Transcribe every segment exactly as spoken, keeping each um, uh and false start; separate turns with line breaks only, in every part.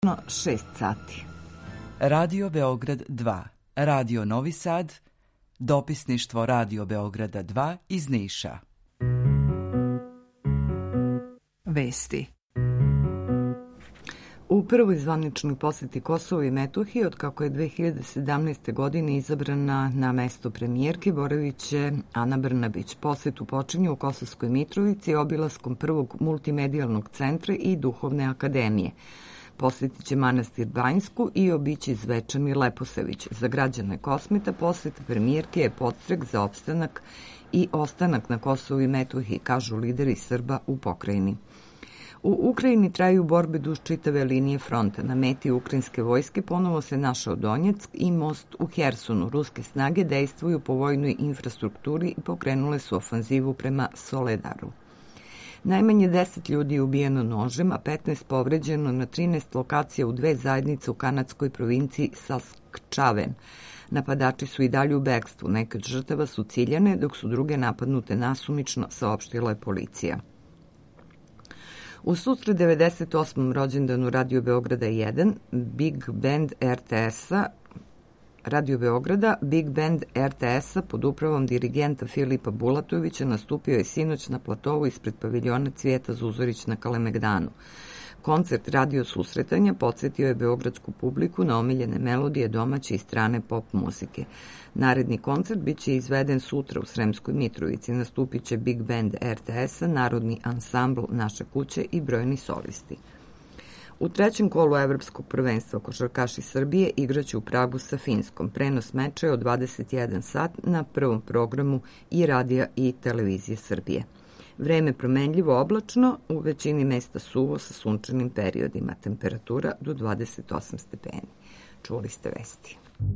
šest sati.
Radio Beograd dva, Radio Novi Sad, dopisništvo Radio Beograda dva iz Niša.
Vesti. U prvoj zvaničnoj poseti Kosovo i Metohiji, od kako je dve hiljade sedamnaeste. godine izabrana na mesto premijerke, boravit će Ana Brnabić. Posetu počinje u Kosovskoj Mitrovici obilaskom prvog multimedijalnog centra i duhovne akademije. Posjetit će manastir Banjsku i obići Zvečan i Leposavić. Za građane Kosmeta poseta premijerke je podstrek za opstanak i ostanak na Kosovu i Metohiji, kažu lideri Srba u pokrajini. U Ukrajini traju borbe duž čitave linije fronta. Na meti ukrajinske vojske ponovo se našao Donjeck i most u Hersonu. Ruske snage dejstvuju po vojnoj infrastrukturi i pokrenule su ofanzivu prema Soledaru. Najmanje deset ljudi je ubijeno nožem, a petnaest povređeno na trinaest lokacija u dve zajednice u kanadskoj provinciji Saskatchewan. Napadači su i dalje u bekstvu. Neke od žrtava su ciljane, dok su druge napadnute nasumično, saopštila je policija. U susret devedeset osmom rođendanu Radio Beograda jedan, Big Band R T S-a, Radio Beograda, Big Band R T S-a pod upravom dirigenta Filipa Bulatovića nastupio je sinoć na platovu ispred paviljona Cvijeta Zuzorić na Kalemegdanu. Koncert radio susretanja podsjetio je beogradsku publiku na omiljene melodije domaće i strane pop muzike. Naredni koncert biće izveden sutra u Sremskoj Mitrovici. Nastupit će Big Band R T S-a, Narodni ansambl Naše kuće i brojni solisti. U trećem kolu Evropskog prvenstva košarkaši Srbije igraće u Pragu sa Finskom. Prenos meča je od dvadeset jedan sat na prvom programu i radija i televizije Srbije. Vreme promenljivo oblačno, u većini mesta suvo sa sunčanim periodima. Temperatura do dvadeset osam stepeni. Čuli ste vesti.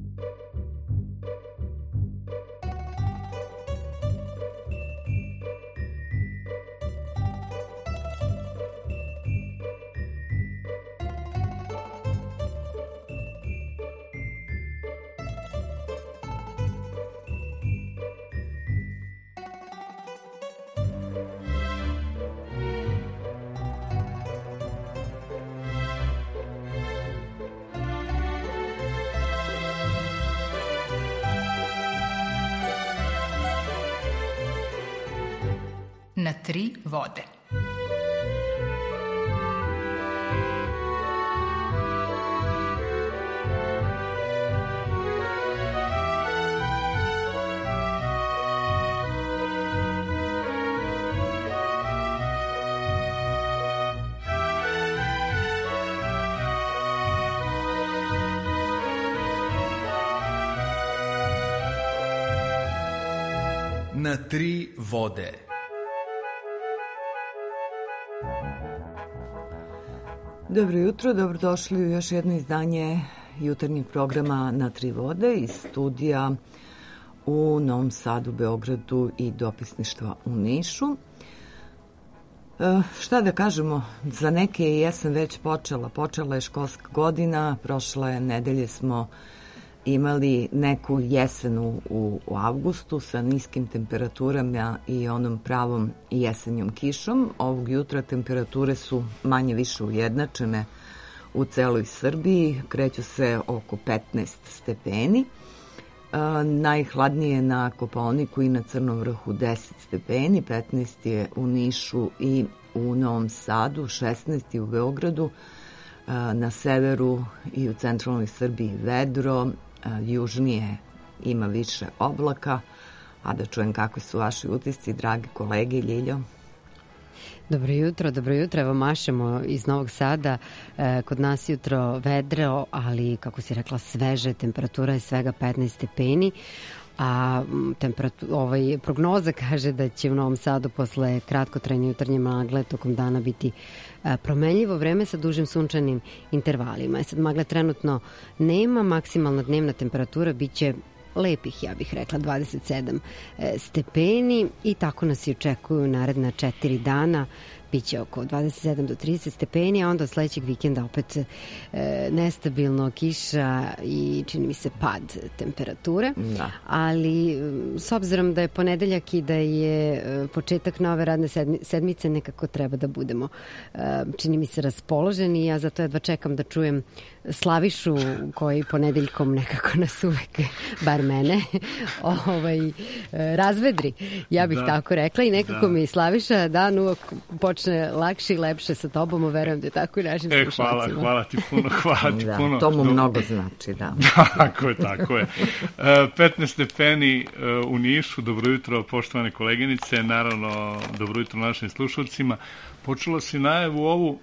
Na tri vode.
Na tri vode.
Dobro jutro, dobrodošli u još jedno izdanje jutarnjeg programa Na tri vode iz studija u Novom Sadu, Beogradu i dopisništva u Nišu. E, šta da kažemo, za neke je jesen već počela. Počela je školska godina, prošle nedelje smo imali neku jesenu u, u avgustu sa niskim temperaturama i onom pravom jesenjom kišom. Ovog jutra temperature su manje više ujednačene u celoj Srbiji, kreću se oko petnaest stepeni. E, najhladnije na Kopaoniku i na Crnom vrhu deset stepeni, petnaest je u Nišu i u Novom Sadu, šesnaest je u Beogradu, e, na severu i u centralnoj Srbiji vedro, južnije ima više oblaka, a da čujem kakvi su vaši utisci, dragi kolege. Ljiljo?
Dobro jutro, dobro jutro. Evo mašemo iz Novog Sada. E, kod nas jutro vedro, ali kako si rekla sveže, temperatura je svega petnaest stepeni. A ovaj, prognoza kaže da će u Novom Sadu posle kratkotrajne jutarnje magle tokom dana biti a, promenljivo vreme sa dužim sunčanim intervalima. E sad magle trenutno nema, maksimalna dnevna temperatura biće lepih, ja bih rekla, dvadeset sedam e, stepeni i tako nas i očekuju naredna četiri dana. biće oko dvadeset sedam do trideset stepeni, a onda od sledećeg vikenda opet e, nestabilno, kiša i čini mi se pad temperature. Da. Ali s obzirom da je ponedeljak i da je početak nove radne sedmice, nekako treba da budemo, čini mi se, raspoloženi i ja zato jedva čekam da čujem Slavišu koji ponedeljkom nekako nas uvek, bar mene, ovaj, razvedri. Ja bih da. tako rekla i nekako da. mi Slaviša dan uvek počne lakše i lepše sa tobom, verujem da je tako i našim
e,
slušalcima.
Hvala, hvala ti puno, hvala ti
da,
puno.
To mu mnogo znači, da.
Tako je, tako je. petnaest stepeni u Nišu, dobro jutro poštovane koleginice, naravno dobro jutro našim slušalcima. Počela si najavu ovu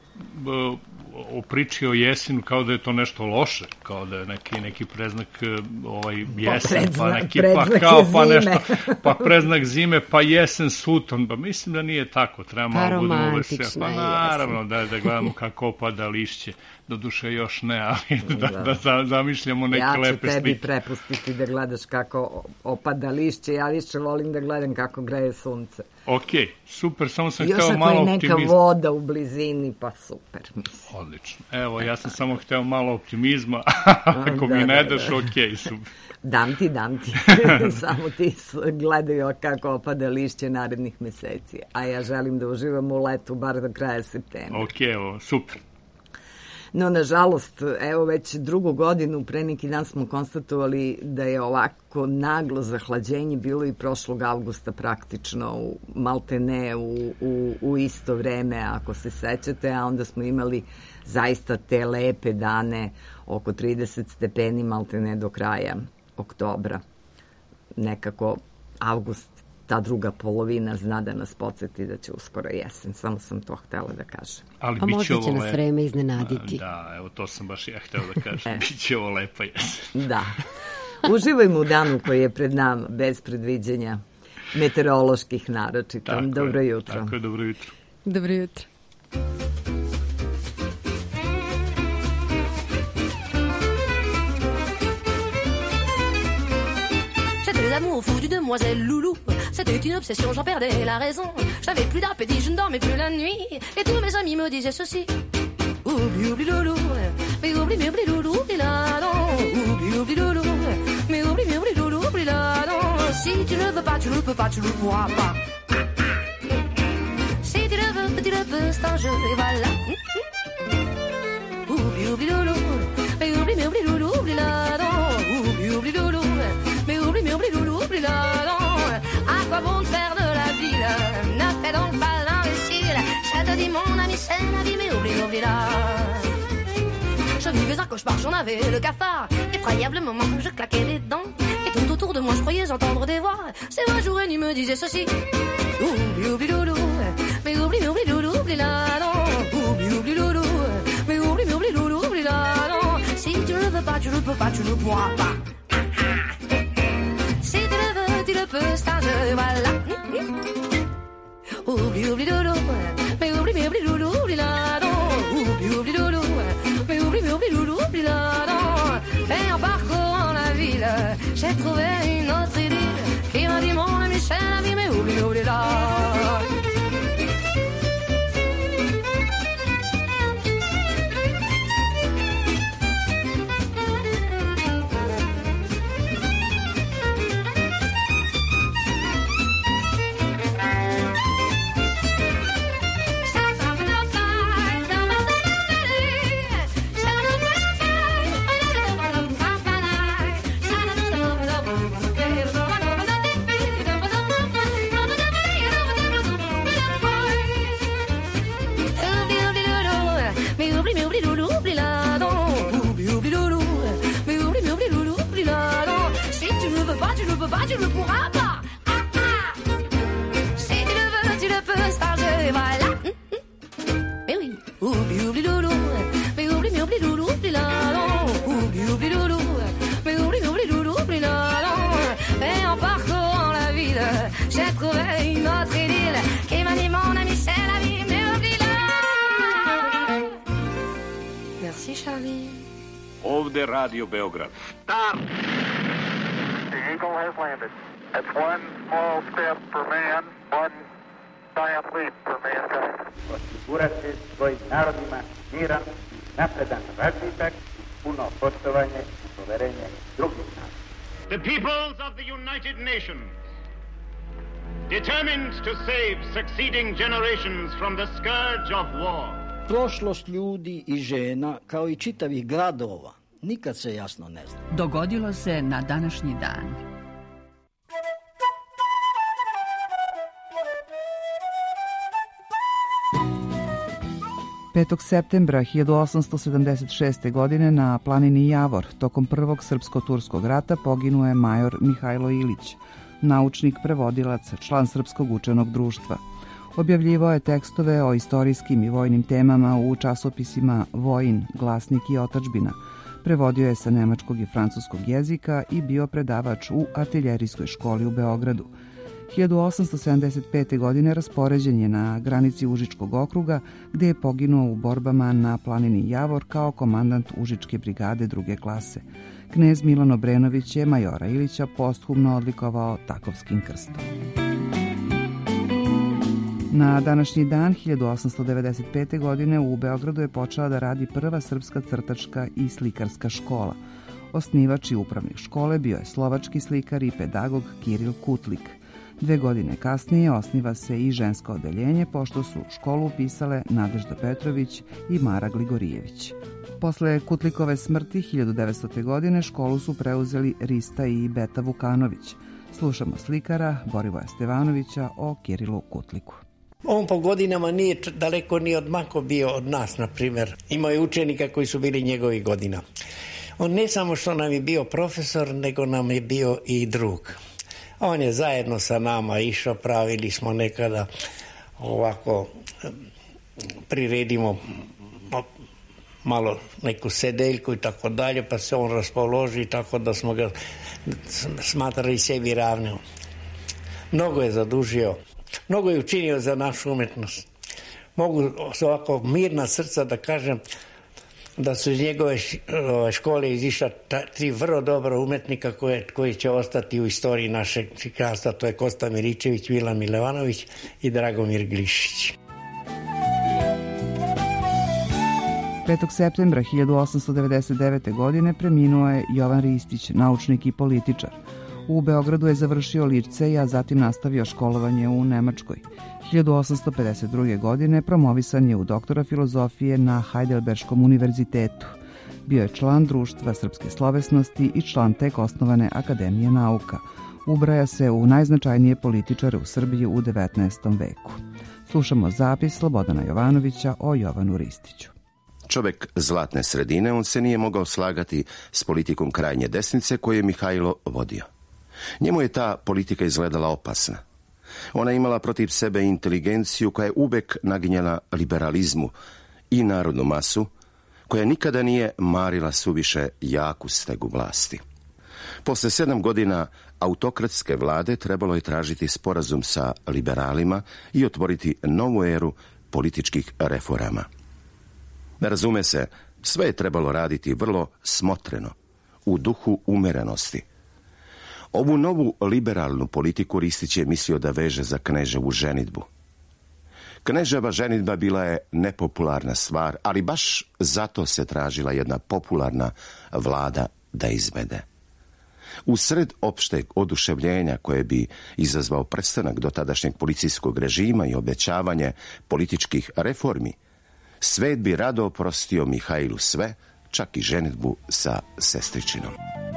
o priči o jesinu kao da je to nešto loše, kao da je neki, neki preznak ovaj, jesen, pa, pa neki pa kao pa nešto, pa preznak zime, pa jesen suton, pa mislim da nije tako, treba malo budemo veseli, pa naravno da, da gledamo kako opada lišće, doduše još ne, ali da, da, da zamišljamo neke lepe slike.
Ja ću tebi prepustiti da gledaš kako opada lišće, ja više volim da gledam kako greje sunce.
Ok, super, samo sam hteo malo optimizma.
Još ako je neka voda u blizini, pa super, mislim.
Odlično. Evo, ja sam samo hteo malo optimizma, ako da, mi ne daš, da, da. ok, super.
Dam ti, dam ti. Samo ti gledaju kako opada lišće narednih meseci, a ja želim da uživam u letu, bar do kraja septembra.
Ok, evo, super.
No, nažalost, evo već drugu godinu, pre neki dan smo konstatovali da je ovako naglo zahlađenje bilo i prošlog avgusta praktično, u, maltene u, u, u isto vreme, ako se sećate, a onda smo imali zaista te lepe dane, oko trideset stepeni maltene do kraja oktobra. Nekako avgust, ta druga polovina zna da nas podsjeti da će uskoro jesen. Samo sam to htela da kažem.
Ali a možda će nas vreme iznenaditi.
Da, evo to sam baš ja htela da kažem. Biće ovo lepa jesen.
Da. Uživajmo u danu koji je pred nama, bez predviđanja meteoroloških naročita. Dobro
je,
jutro.
Tako je, dobro jutro.
Dobro jutro.
L'amour fou du demoiselle Loulou, c'était une obsession, j'en perdais la raison. J'avais plus d'appétit, je ne dormais plus la nuit, et tous mes amis me disaient ceci. Oublie, oublie Loulou, mais oublie, mais oublie Loulou, oublie là, non. Oublie, oublie Loulou, mais oublie, mais oublie Loulou, oublie là, non. Si tu le veux pas, tu le peux pas, tu le pourras pas. Si tu le veux, tu le peux, c'est un jeu, et voilà. Oublie, oublie Loulou, mais oublie, mais oublie Loulou, oublie là, non. Oublie, oublie Loulou, mais oublie, mais oublie Loulou, oublie là, non. À quoi bon te faire de la ville? Ne fais donc pas l'imbécile. Je te dis mon ami, c'est la vie, mais oublie, oublie là. Je vivais un cauchemar, j'en avais le cafard. Effroyable moment, je claquais les dents. Et tout autour de moi, je croyais entendre des voix. C'est moi, jour et nuit, me disait ceci. Oublie, oublie Loulou, mais oublie, mais oublie Loulou, oublie là, non. Oublie, oublie Loulou, mais oublie, mais oublie Loulou, oublie là, non. Si tu le veux pas, tu le peux pas, tu le pourras pas. Si tu le veux, tu le peux, c'est un jeu, voilà. Oublie, oublie Loulou, mais oublie, mais oublie Loulou, oublie là, non. Oublie, oublie Loulou, mais oublie, mais oublie Loulou, oublie là, non. Et en parcourant la ville, j'ai trouvé une autre idylle qui m'a dit mon ami, c'est la vie, mais oublie, oublie là. Tu le pourras pas. Ah, ah. Si tu le veux, tu le peux, c'est un jeu, et voilà. Mais oui, oublie, oublie Loulou, mais oublie, mais oublie Loulou, oublie là, non. Oublie, oublie Loulou, mais oublie, mais oublie Loulou, oublie là, non. Et en parcourant la ville, j'ai trouvé une autre idylle qui m'a dit mon ami, c'est la vie, mais oublie là. Merci Charlie.
Ovde Radio Beograd.
Stop! The Eagle has landed. That's one small step for man, one dajem lip premijerka. Osigurati svojim narodima miran, napredan razvitak, puno poštovanje i poverenje drugih naroda.
The peoples of the United Nations, determined to save succeeding generations from the scourge of war.
Prošlost ljudi i žena, kao i čitavih gradova, nikad se jasno ne zna.
Dogodilo se na današnji dan.
petog septembra hiljadu osamsto sedamdeset šeste. godine na planini Javor tokom prvog srpsko-turskog rata poginuo je major Mihajlo Ilić, naučnik, prevodilac, član Srpskog učenog društva. Objavljivao je tekstove o istorijskim i vojnim temama u časopisima Vojin, Glasnik i Otadžbina. Prevodio je sa nemačkog i francuskog jezika i bio predavač u artiljerijskoj školi u Beogradu. hiljadu osamsto sedamdeset pete. godine raspoređen je na granici Užičkog okruga, gde je poginuo u borbama na planini Javor kao komandant Užičke brigade druge klase. Knez Milan Obrenović je majora Ilića posthumno odlikovao Takovskim krstom. Na današnji dan, hiljadu osamsto devedeset pete. godine, u Beogradu je počela da radi prva srpska crtačka i slikarska škola. Osnivač i upravnik škole bio je slovački slikar i pedagog Kiril Kutlik. Dve godine kasnije osniva se i žensko odeljenje, pošto su školu upisale Nadežda Petrović i Mara Gligorijević. Posle Kutlikove smrti hiljadu devetstote. godine školu su preuzeli Rista i Beta Vukanović. Slušamo slikara Borivoja Stevanovića o Kirilu Kutliku.
On po godinama nije daleko ni odmako bio od nas, na primjer. Imao je učenika koji su bili njegovih godina. On ne samo što nam je bio profesor, nego nam je bio i drug. On je zajedno sa nama išao, pravili smo nekada ovako, priredimo malo neku sedeljku i tako dalje, pa se on raspoloži tako da smo ga smatrali sebi ravnim. Mnogo je zadužio, mnogo je učinio za našu umetnost. Mogu s ovako mirna srca da kažem da su iz njegove škole izišla tri vrlo dobra umetnika koje, koji će ostati u istoriji našeg slikarstva. To je Kosta Miričević, Milan Milevanović i Dragomir Glišić.
petog septembra hiljadu osamsto devedeset devete. godine preminuo je Jovan Ristić, naučnik i političar. U Beogradu je završio licej, a zatim nastavio školovanje u Nemačkoj. hiljadu osamsto pedeset druge. godine promovisan je u doktora filozofije na Heidelberškom univerzitetu. Bio je član Društva srpske slovesnosti i član tek osnovane Akademije nauka. Ubraja se u najznačajnije političare u Srbiji u devetnaestom. veku. Slušamo zapis Slobodana Jovanovića o Jovanu Ristiću.
Čovek zlatne sredine, on se nije mogao slagati s politikom krajnje desnice koju je Mihajlo vodio. Njemu je ta politika izgledala opasna. Ona je imala protiv sebe inteligenciju koja je uvek naginjala liberalizmu i narodnu masu, koja nikada nije marila suviše jaku stegu vlasti. Posle sedam godina autokratske vlade trebalo je tražiti sporazum sa liberalima i otvoriti novu eru političkih reforama. Ne razume se, sve je trebalo raditi vrlo smotreno, u duhu umerenosti. Ovu novu liberalnu politiku Ristić je mislio da veže za kneževu ženidbu. Kneževa ženidba bila je nepopularna stvar, ali baš zato se tražila jedna popularna vlada da izvede. U sred opšteg oduševljenja koje bi izazvao prestanak dotadašnjeg policijskog režima i obećavanje političkih reformi, svet bi rado oprostio Mihajlu sve, čak i ženidbu sa sestričinom.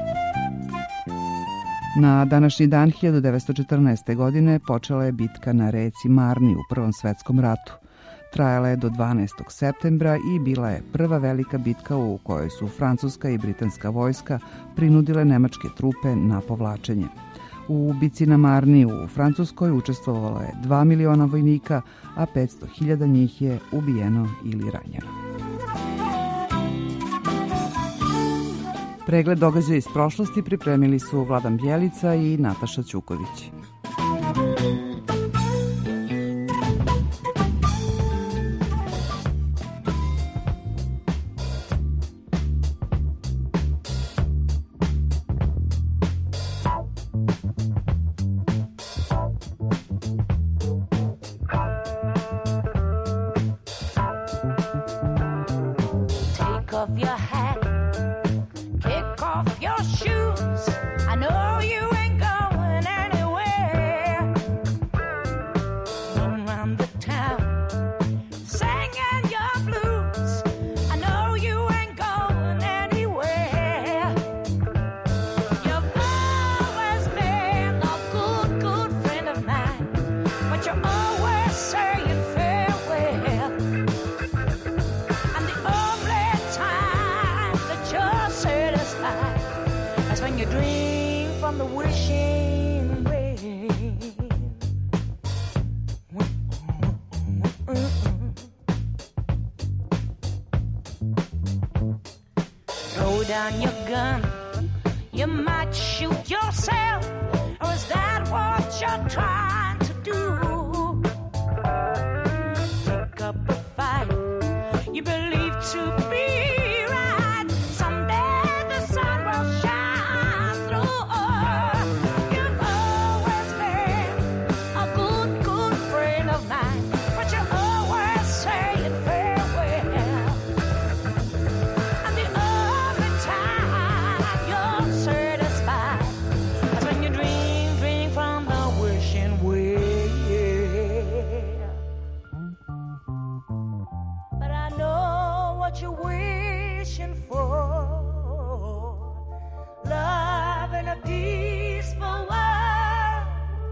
Na današnji dan hiljadu devetsto četrnaeste. godine počela je bitka na reci Marni u Prvom svetskom ratu. Trajala je do dvanaestog septembra i bila je prva velika bitka u kojoj su francuska i britanska vojska prinudile nemačke trupe na povlačenje. U bici na Marni u Francuskoj učestvovalo je dva miliona vojnika, a petsto hiljada njih je ubijeno ili ranjeno. Pregled događaja iz prošlosti pripremili su Vladan Bjelica i Nataša Ćuković.
off your shoes. I know you ain't going anywhere. Going round the town, singing your blues. I know you ain't going anywhere. You've always been a good, good friend of mine, but you're always saying farewell. And the only time that you're satisfied is when you drink from the wishing well. Throw down your gun, you might shoot yourself. Or is that what you're trying to do? Pick up a fight you believe to be right. Someday the sun will shine through. You've always been a good, good friend of mine, but you're always saying farewell. And the only time you're satisfied is when you drink, drink from the wishing well. But I know what you're wishing for. Love in a peaceful world.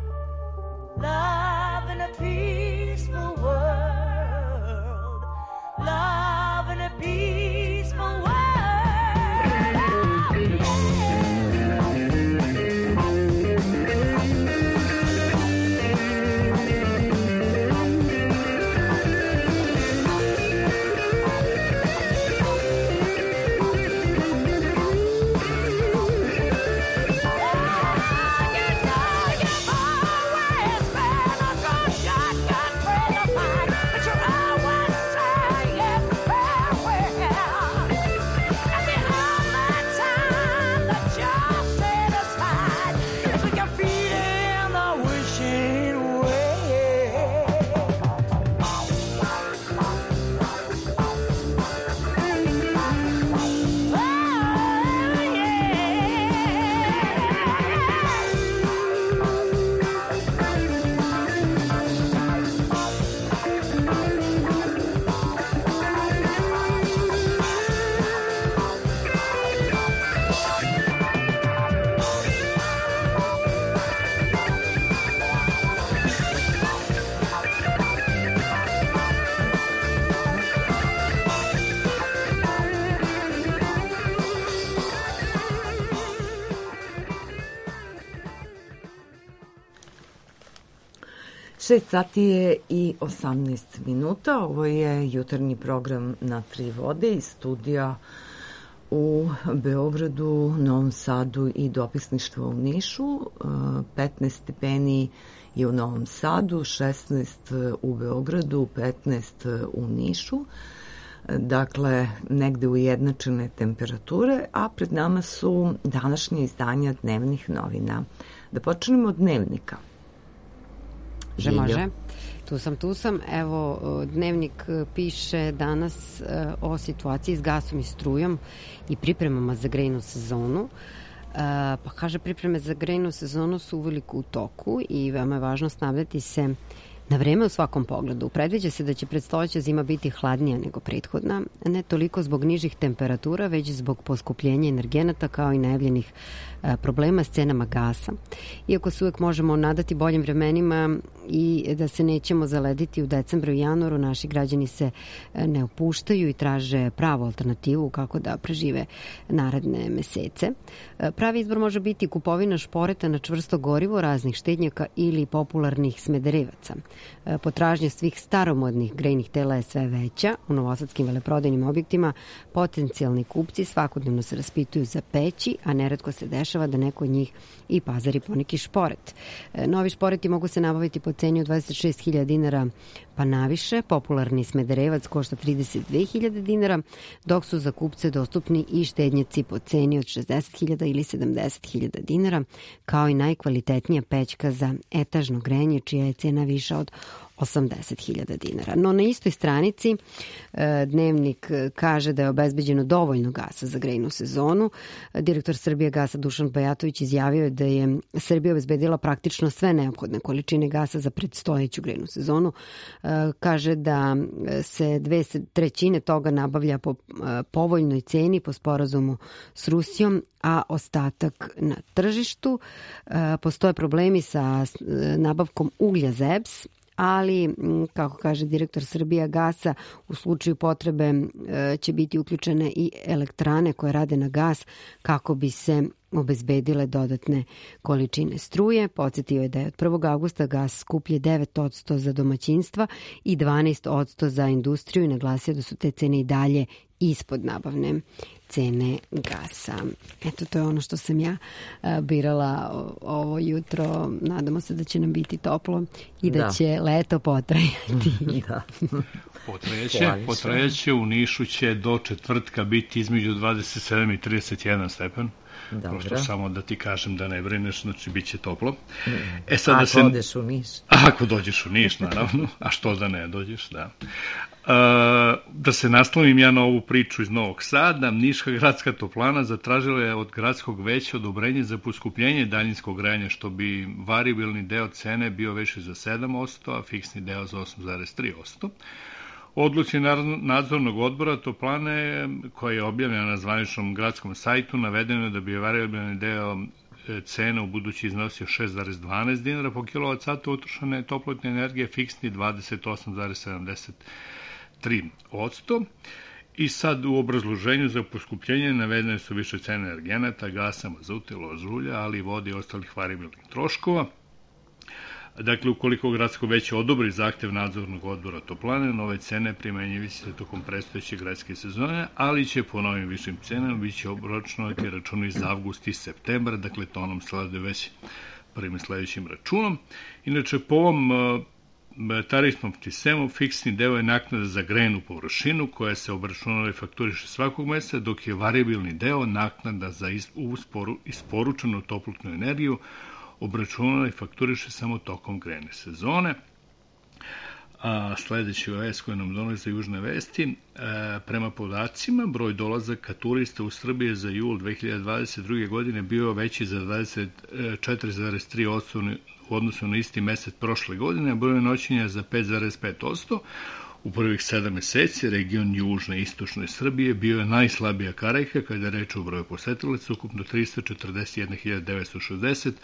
Love in a peaceful world. Love in a peaceful world.
Šest sati je i osamnaest minuta. Ovo je jutarnji program na Tri vode iz studija u Beogradu, Novom Sadu i dopisništvo u Nišu. petnaest stepeni je u Novom Sadu, šesnaest u Beogradu, petnaest u Nišu. Dakle, negde ujednačene temperature, a pred nama su današnje izdanja dnevnih novina. Da počnemo od dnevnika.
Že može. Tu sam, tu sam. Evo, dnevnik piše danas o situaciji s gasom i strujom i pripremama za grejnu sezonu. Pa kaže, pripreme za grejnu sezonu su uveliko u toku i veoma je važno stavljati se na vreme u svakom pogledu. Predviđa se da će predstojeća zima biti hladnija nego prethodna, ne toliko zbog nižih temperatura, već zbog poskupljenja energenata kao i najavljenih problema s cenama gasa. Iako se uvek možemo nadati boljim vremenima i da se nećemo zalediti u decembru i januaru, naši građani se ne opuštaju i traže pravu alternativu kako da prežive naredne mesece. Pravi izbor može biti kupovina šporeta na čvrsto gorivo, raznih štednjaka ili popularnih smederevaca. Potražnja svih staromodnih grejnih tela je sve veća. U novosadskim veleprodajnim objektima potencijalni kupci svakodnevno se raspituju za peći, a neretko se dešava da neko od njih i pazari poneki šporet. Novi šporeti mogu se nabaviti po ceni od dvadeset šest hiljada dinara pa naviše. Popularni Smederevac košta trideset dve hiljade dinara, dok su za kupce dostupni i štednjaci po ceni od šezdeset hiljada ili sedamdeset hiljada dinara, kao i najkvalitetnija pećka za etažno grejanje, čija je cena viša od osamdeset hiljada dinara. No na istoj stranici Dnevnik kaže da je obezbeđeno dovoljno gasa za grejnu sezonu. Direktor Srbijagasa Dušan Bajatović izjavio je da je Srbija obezbedila praktično sve neophodne količine gasa za predstojeću grejnu sezonu. Kaže da se dve trećine toga nabavlja po povoljnoj ceni po sporazumu s Rusijom, a ostatak na tržištu. Postoje problemi sa nabavkom uglja za E P S, ali, kako kaže direktor Srbijagasa, u slučaju potrebe će biti uključene i elektrane koje rade na gas kako bi se obezbedile dodatne količine struje. Podsjetio je da je od prvog avgusta gas skuplje devet posto za domaćinstva i dvanaest posto za industriju i naglasio da su te cene i dalje ispod nabavne cene gasa. Eto, to je ono što sam ja birala ovo jutro. Nadamo se da će nam biti toplo i da, da. će leto potrajati. Da.
Potreće, potreće, u Nišu će do četvrtka biti između dvadeset sedam i trideset jedan stepen. Dobro. Prosto samo da ti kažem da ne brineš, znači bit će toplo.
E sad, ako da se... odeš u Niš.
Ako dođeš u Niš, naravno. A što da ne dođeš, da. Uh, da se naslovim ja na ovu priču iz Novog Sada. Niška gradska toplana zatražila je od gradskog veća odobrenje za poskupljenje daljinskog grejanja, što bi variabilni deo cene bio veći za sedam posto, a fiksni deo za osam zarez tri posto. Odluci nadzornog odbora toplane, koja je objavljena na zvaničnom gradskom sajtu, navedeno je da bi variabilni deo cena u budući iznosio šest zarez dvanaest dinara po kilovat satu utrošene toplotne energije, fiksni dvadeset osam zarez sedamdeset tri posto. I sad u obrazloženju za poskupljenje navedene su više cene energenata, gasa, mazuta, lož ulja, ali i vode i ostalih variabilnih troškova. Dakle, ukoliko gradsko veće odobri zahtev nadzornog odbora toplane, nove cene primenjivi se tokom predstojeće gradske sezone, ali će po novim višim cenama biće obračunati računi za avgust i septembar, dakle to nam slede već prvim sledećim računom. Inače, po ovom tarifnom sistemu fiksni deo je naknada za grejnu površinu koja se obračunava i fakturiše svakog meseca, dok je variabilni deo naknada za isporučenu toplotnu energiju obračunava i fakturiše samo tokom grejne sezone. A sledeći vest koji nam donose Južne vesti, e, prema podacima, broj dolazaka turista u Srbiji za jul dve hiljade dvadeset druge. godine bio veći za dvadeset četiri zarez tri posto u odnosu na isti mesec prošle godine, a broj noćenja za pet zarez pet posto. U prvih sedam meseci region Južne i Istočne Srbije bio je najslabija karajka kada je reč o broju posetilaca, ukupno trista četrdeset jedna hiljada devetsto šezdeset,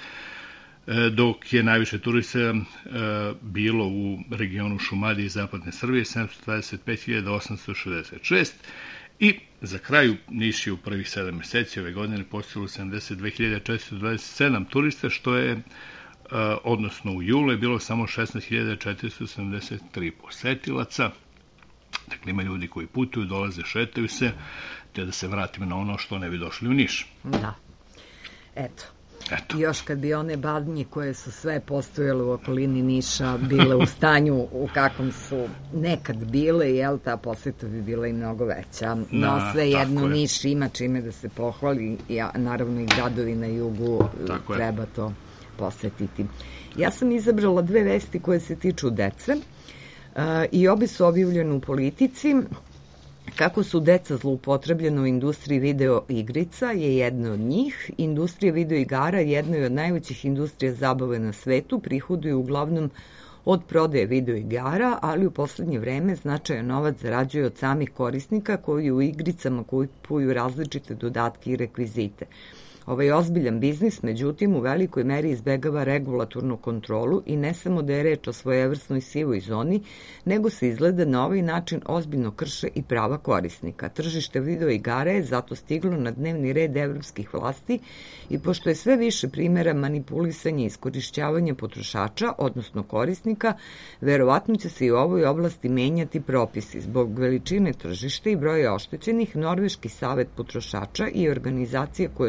dok je najviše turista bilo u regionu Šumadije i Zapadne Srbije, sedamsto dvadeset pet hiljada osamsto šezdeset šest. I za kraju Niš je u prvih sedam meseci ove godine posjetilo sedamdeset dve hiljade četiristo dvadeset sedam turista, što je, odnosno u julu je bilo samo šesnaest hiljada četiristo sedamdeset tri posetilaca. Dakle, ima ljudi koji putuju, dolaze, šetaju se, te da se vratimo na ono što ne bi došli u Niš.
Da. Eto.
Eto.
Još kad bi one badnje koje su sve postojale u okolini Niša bile u stanju u kakvom su nekad bile, jel, ta poseta bi bila i mnogo veća. No, Na, sve jedno Niš ima čime da se pohvali, ja, naravno i gradovi na jugu tako treba je. to posetiti. Ja sam izabrala dve vesti koje se tiču dece uh, i obe su objavljene u Politici. Kako su deca zloupotrebljena u industriji video igrica je jedna od njih. Industrija video igara jedna je od najvećih industrija zabave na svetu, prihoduju uglavnom od prodaje video igara, ali u poslednje vreme značajan novac zarađuje od samih korisnika koji u igricama kupuju različite dodatke i rekvizite. Ovaj ozbiljan biznis, međutim, u velikoj meri izbegava regulatornu kontrolu i ne samo da je reč o svojevrsnoj sivoj zoni, nego se izgleda na ovaj način ozbiljno krše i prava korisnika. Tržište video igara je zato stiglo na dnevni red evropskih vlasti i pošto je sve više primjera manipulisanja i iskorišćavanja potrošača, odnosno korisnika, verovatno će se i u ovoj oblasti menjati propisi. Zbog veličine tržišta i broja oštećenih, Norveški savet potrošača i organizacije koje su članice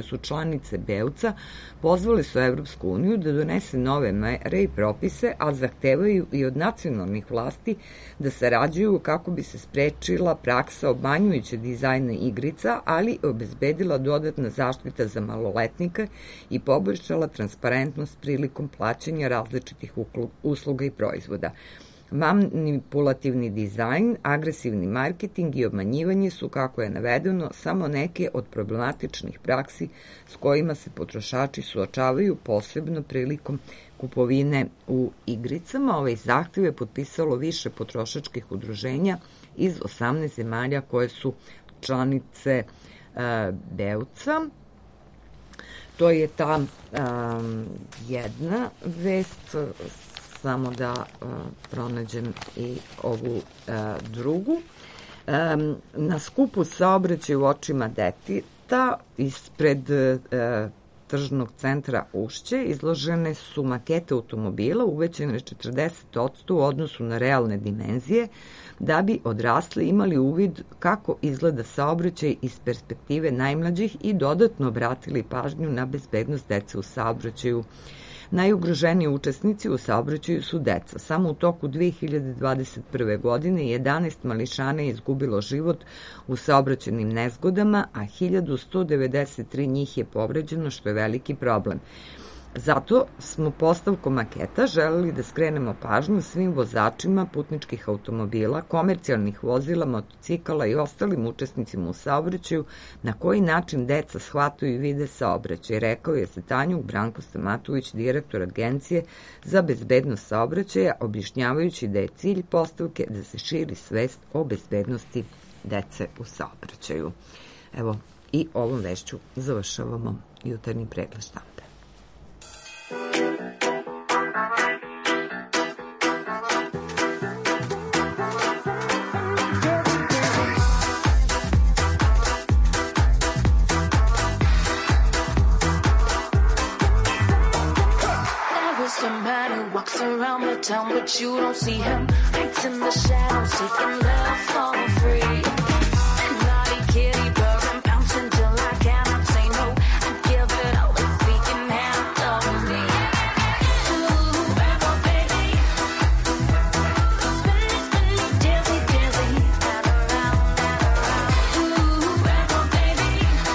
članice Beuca pozvale su Evropsku uniju da donese nove mere i propise, a zahtevaju i od nacionalnih vlasti da sarađuju kako bi se sprečila praksa obmanjujuće dizajna igrica, ali obezbedila dodatna zaštita za maloletnike i poboljšala transparentnost prilikom plaćanja različitih usluga i proizvoda. Manipulativni dizajn, agresivni marketing i obmanjivanje su, kako je navedeno, samo neke od problematičnih praksi s kojima se potrošači suočavaju, posebno prilikom kupovine u igricama. Ovaj zahtev je potpisalo više potrošačkih udruženja iz osamnaest zemalja koje su članice uh, Beuca. To je ta um, jedna vest, samo da uh, pronađem i ovu uh, drugu. Um, na skupu saobraćaj u očima deteta ispred uh, tržnog centra Ušće izložene su makete automobila uvećane četrdeset posto u odnosu na realne dimenzije, da bi odrasli imali uvid kako izgleda saobraćaj iz perspektive najmlađih i dodatno obratili pažnju na bezbednost dece u saobraćaju. Najugroženiji učesnici u saobraćaju su deca. Samo u toku dve hiljade dvadeset prve. godine jedanaest mališana je izgubilo život u saobraćajnim nezgodama, a hiljadu sto devedeset tri njih je povređeno, što je veliki problem. Zato smo postavkom maketa želeli da skrenemo pažnju svim vozačima putničkih automobila, komercijalnih vozila, motocikala i ostalim učesnicima u saobraćaju na koji način deca shvataju i vide saobraćaj, rekao je Tanjug Branko Stamatović, direktor Agencije za bezbednost saobraćaja, objašnjavajući da je cilj postavke da se širi svest o bezbednosti dece u saobraćaju. Evo, i ovom vešću završavamo jutarnji pregled štampe.
Around the town, but you don't see him. Hides in the shadows, taking love for free. Naughty kitty, purring, bouncing till I cannot say no. I give it all if he can handle me. Ooh, bad boy, baby. Spin me, spin me, dizzy, dizzy. And around, and around. Ooh, bad boy, baby.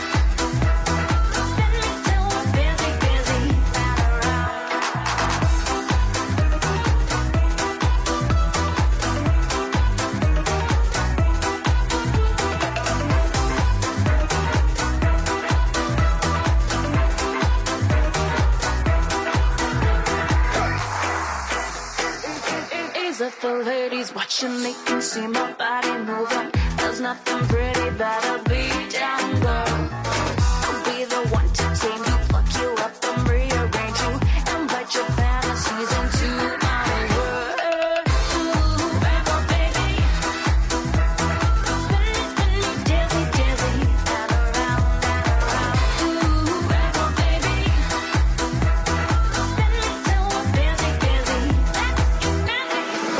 Spin me till we're busy, busy. And around. If the ladies watching, they can see my body moving. There's nothing pretty that'll be down, girl. I'll be the one to tame you, fuck you up and rearrange you, invite your fantasies into my world. Ooh, bad boy, baby. Spin me, spin me, dizzy, dizzy, and around, and around. Ooh, bad boy, baby. Spin me till we're busy, busy. Let's get busy.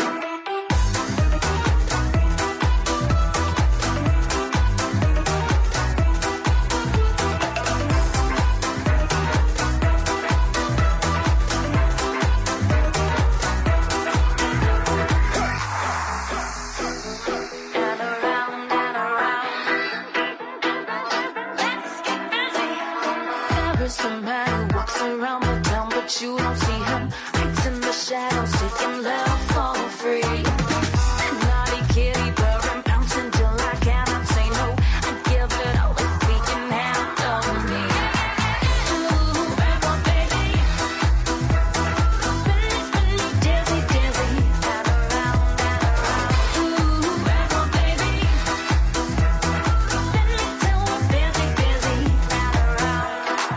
And around, and around. Let's get busy. There is a man who walks around the town, but you don't see him. Hides in the shadows, taking love for free. Naughty kitty, purring, bouncing till I cannot say no. I give it all if he can handle me. Ooh, bad boy, baby. Spin me, spin me, dizzy, dizzy. And around, and around. Ooh, bad boy, baby. Spin me till we're busy, busy. And around.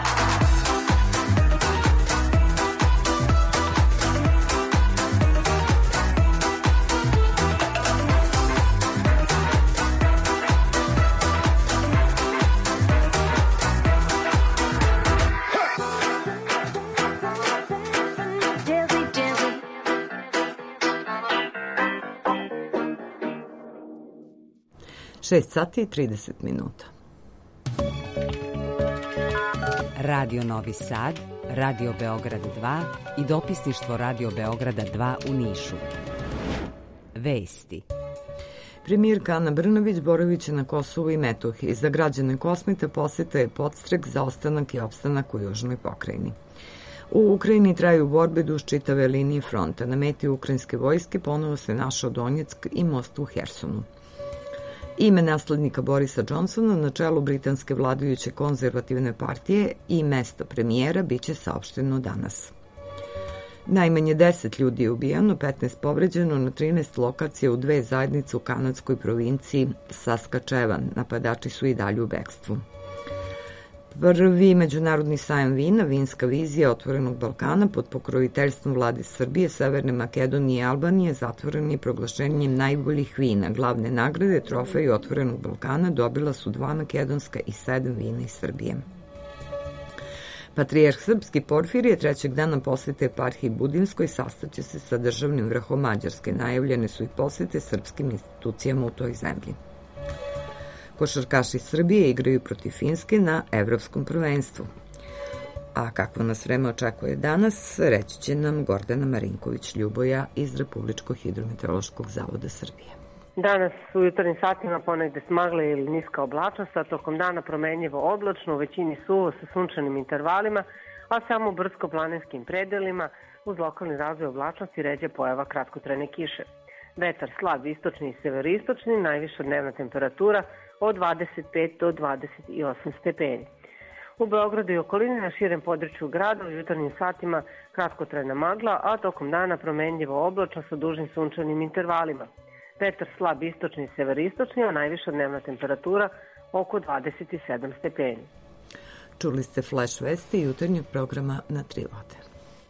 Dizzy, dizzy.
šest sati i trideset minuta.
Radio Novi Sad, Radio Beograd dva i dopisništvo Radio Beograda dva u Nišu. Vesti.
Premijerka Ana Brnabić boravit će na Kosovu i Metohiji. Za građane Kosmeta poseta je podstrek za ostanak i opstanak u južnoj pokrajini. U Ukrajini traju borbe duž čitave linije fronta. Na meti ukrajinske vojske ponovo se našao Donjeck i most u Hersonu. Ime naslednika Borisa Johnsona na čelu britanske vladajuće konzervativne partije i mesto premijera biće saopšteno danas. Najmanje deset ljudi je ubijeno, petnaest povređeno na trinaest lokacija u dve zajednice u kanadskoj provinciji Saskatchewan. Napadači su i dalje u bekstvu. Prvi međunarodni sajam vina, vinska vizija Otvorenog Balkana pod pokroviteljstvom vlade Srbije, Severne Makedonije i Albanije zatvoren je proglašenjem najboljih vina. Glavne nagrade, trofeji Otvorenog Balkana dobila su dva makedonska i sedam vina iz Srbije. Patrijarh srpski Porfirije trećeg dana posete eparhiji Budimskoj sastaće se sa državnim vrhom Mađarske. Najavljene su i posete srpskim institucijama u toj zemlji. Košarkaši Srbije igraju protiv Finske na evropskom prvenstvu. A kako nas vreme očekuje danas, reći će nam Gordana Marinković-Ljuboja iz Republičkog hidrometeorološkog zavoda Srbije.
Danas u jutarnjim satima ponegde smagle ili niska oblačnost, a tokom dana promenljivo oblačno, u većini suvo sa sunčanim intervalima, a samo u brdsko-planinskim predelima uz lokalni razvoj oblačnosti ređe pojava kratkotrajne kiše. Vetar slab istočni i severistočni, najviša dnevna temperatura od dvadeset pet do dvadeset osam stepeni. U Beogradu i okolini na širem području grada u jutarnjim satima kratkotrajna magla, a tokom dana promenljivo oblačno sa dužim sunčanim intervalima. Vetar slab istočni i severistočni, a najviša dnevna temperatura oko dvadeset sedam stepeni.
Čuli ste Flash vesti jutarnjeg programa na Tri vode.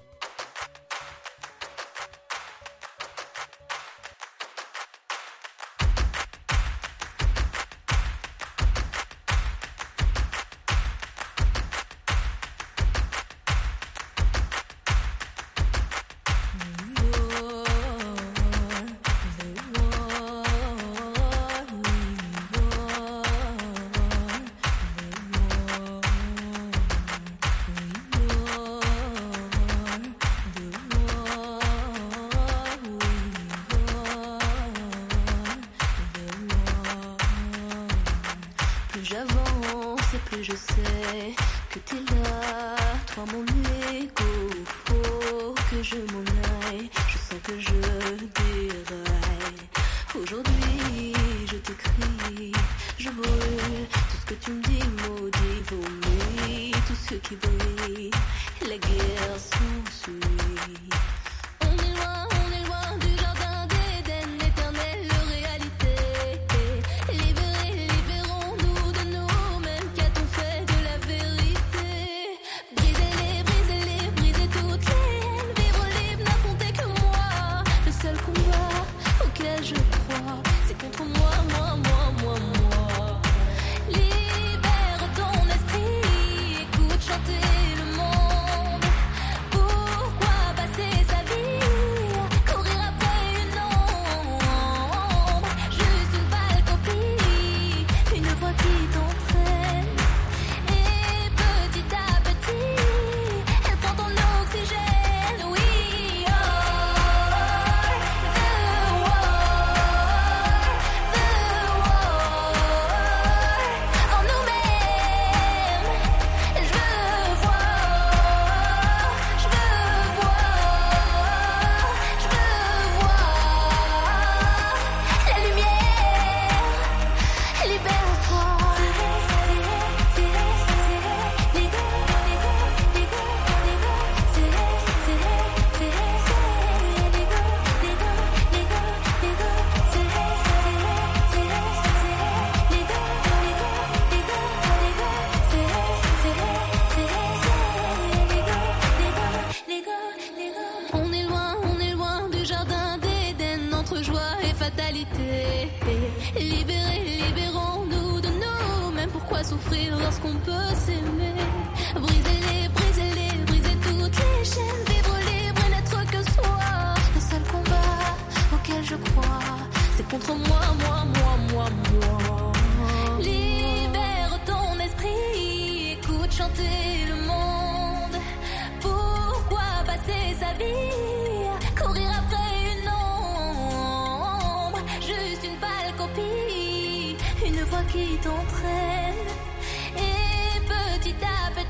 Souffrir lorsqu'on peut s'aimer. Brisez-les, brisez-les, brisez toutes les chaînes. Vivre libre et n'être que soi. Le seul combat auquel je crois, c'est contre moi, moi, moi, moi, moi. Libère ton esprit, écoute chanter le monde.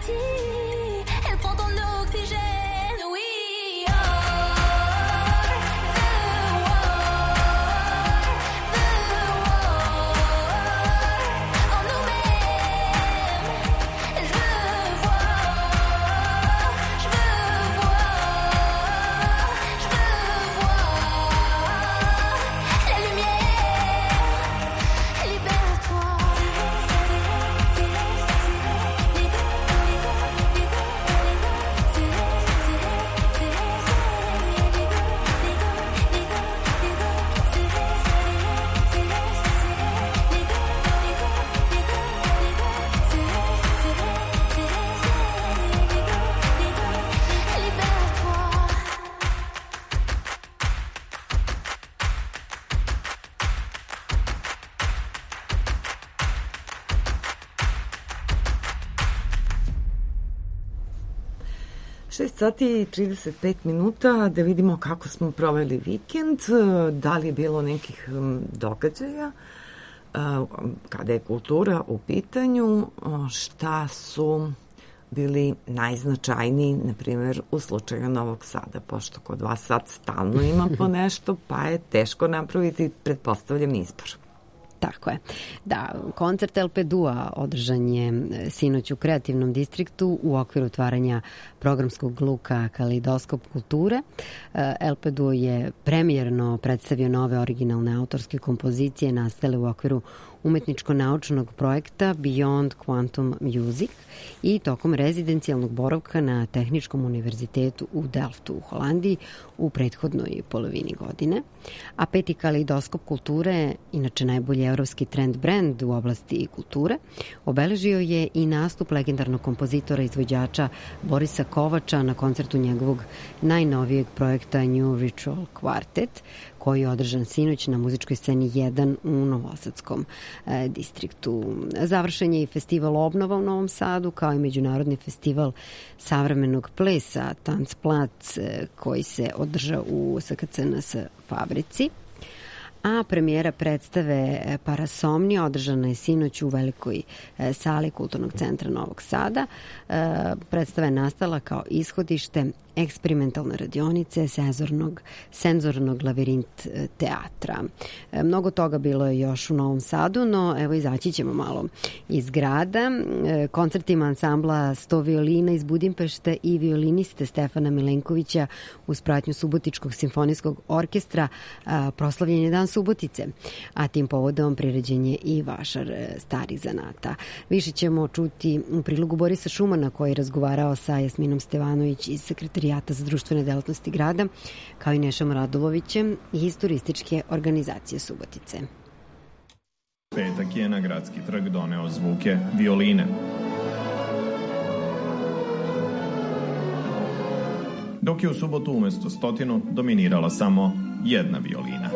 petit, elle prend ton oxygène, oui. Oh, the war, the war, en nous-mêmes. Je veux voir, je veux voir, je veux voir la lumière. Libère-toi.
šest sati i trideset pet minuta, da vidimo kako smo proveli vikend, da li je bilo nekih događaja, kada je kultura u pitanju, šta su bili najznačajniji, na primjer, u slučaju Novog Sada, pošto kod vas sad stalno ima po nešto, pa je teško napraviti, pretpostavljam, izbor.
Tako je. Da, koncert el pe Dua održan je sinoć u Kreativnom distriktu u okviru otvaranja programskog luka Kaleidoskop kulture. el pe Duo je premijerno predstavio nove originalne autorske kompozicije nastale u okviru umetničko-naučnog projekta Beyond Quantum Music i tokom rezidencijalnog boravka na Tehničkom univerzitetu u Delftu u Holandiji u prethodnoj polovini godine. A peti Kaleidoskop kulture, inače najbolji evropski trend brand u oblasti kulture, obeležio je i nastup legendarnog kompozitora i izvođača Borisa Kovača na koncertu njegovog najnovijeg projekta New Ritual Quartet, koji je održan sinoć na muzičkoj sceni jedan u Novosadskom e, distriktu. Završen je i festival Obnova u Novom Sadu, kao i međunarodni festival savremenog plesa Tanzplatz, e, koji se održa u es ka ce en es fabrici. A premijera predstave Parasomnija održana je sinoć u velikoj sali Kulturnog centra Novog Sada. Predstava je nastala kao ishodište eksperimentalne radionice senzornog, senzornog lavirint teatra. Mnogo toga bilo je još u Novom Sadu, no evo izaći ćemo malo iz grada. Koncertima ansambla sto violina iz Budimpešte i violiniste Stefana Milenkovića uz pratnju Subotičkog simfonijskog orkestra proslavljen je Dan Subotice, a tim povodom priređen je i vašar starih zanata. Više ćemo čuti u prilogu Borisa Šumana koji je razgovarao sa Jasminom Stevanović iz Sekretarijata za društvene delatnosti grada, kao i Nešom Radulovićem iz Turističke organizacije Subotice.
Petak je na gradski trg doneo zvuke violine. Dok je u subotu umesto stotinu dominirala samo jedna violina.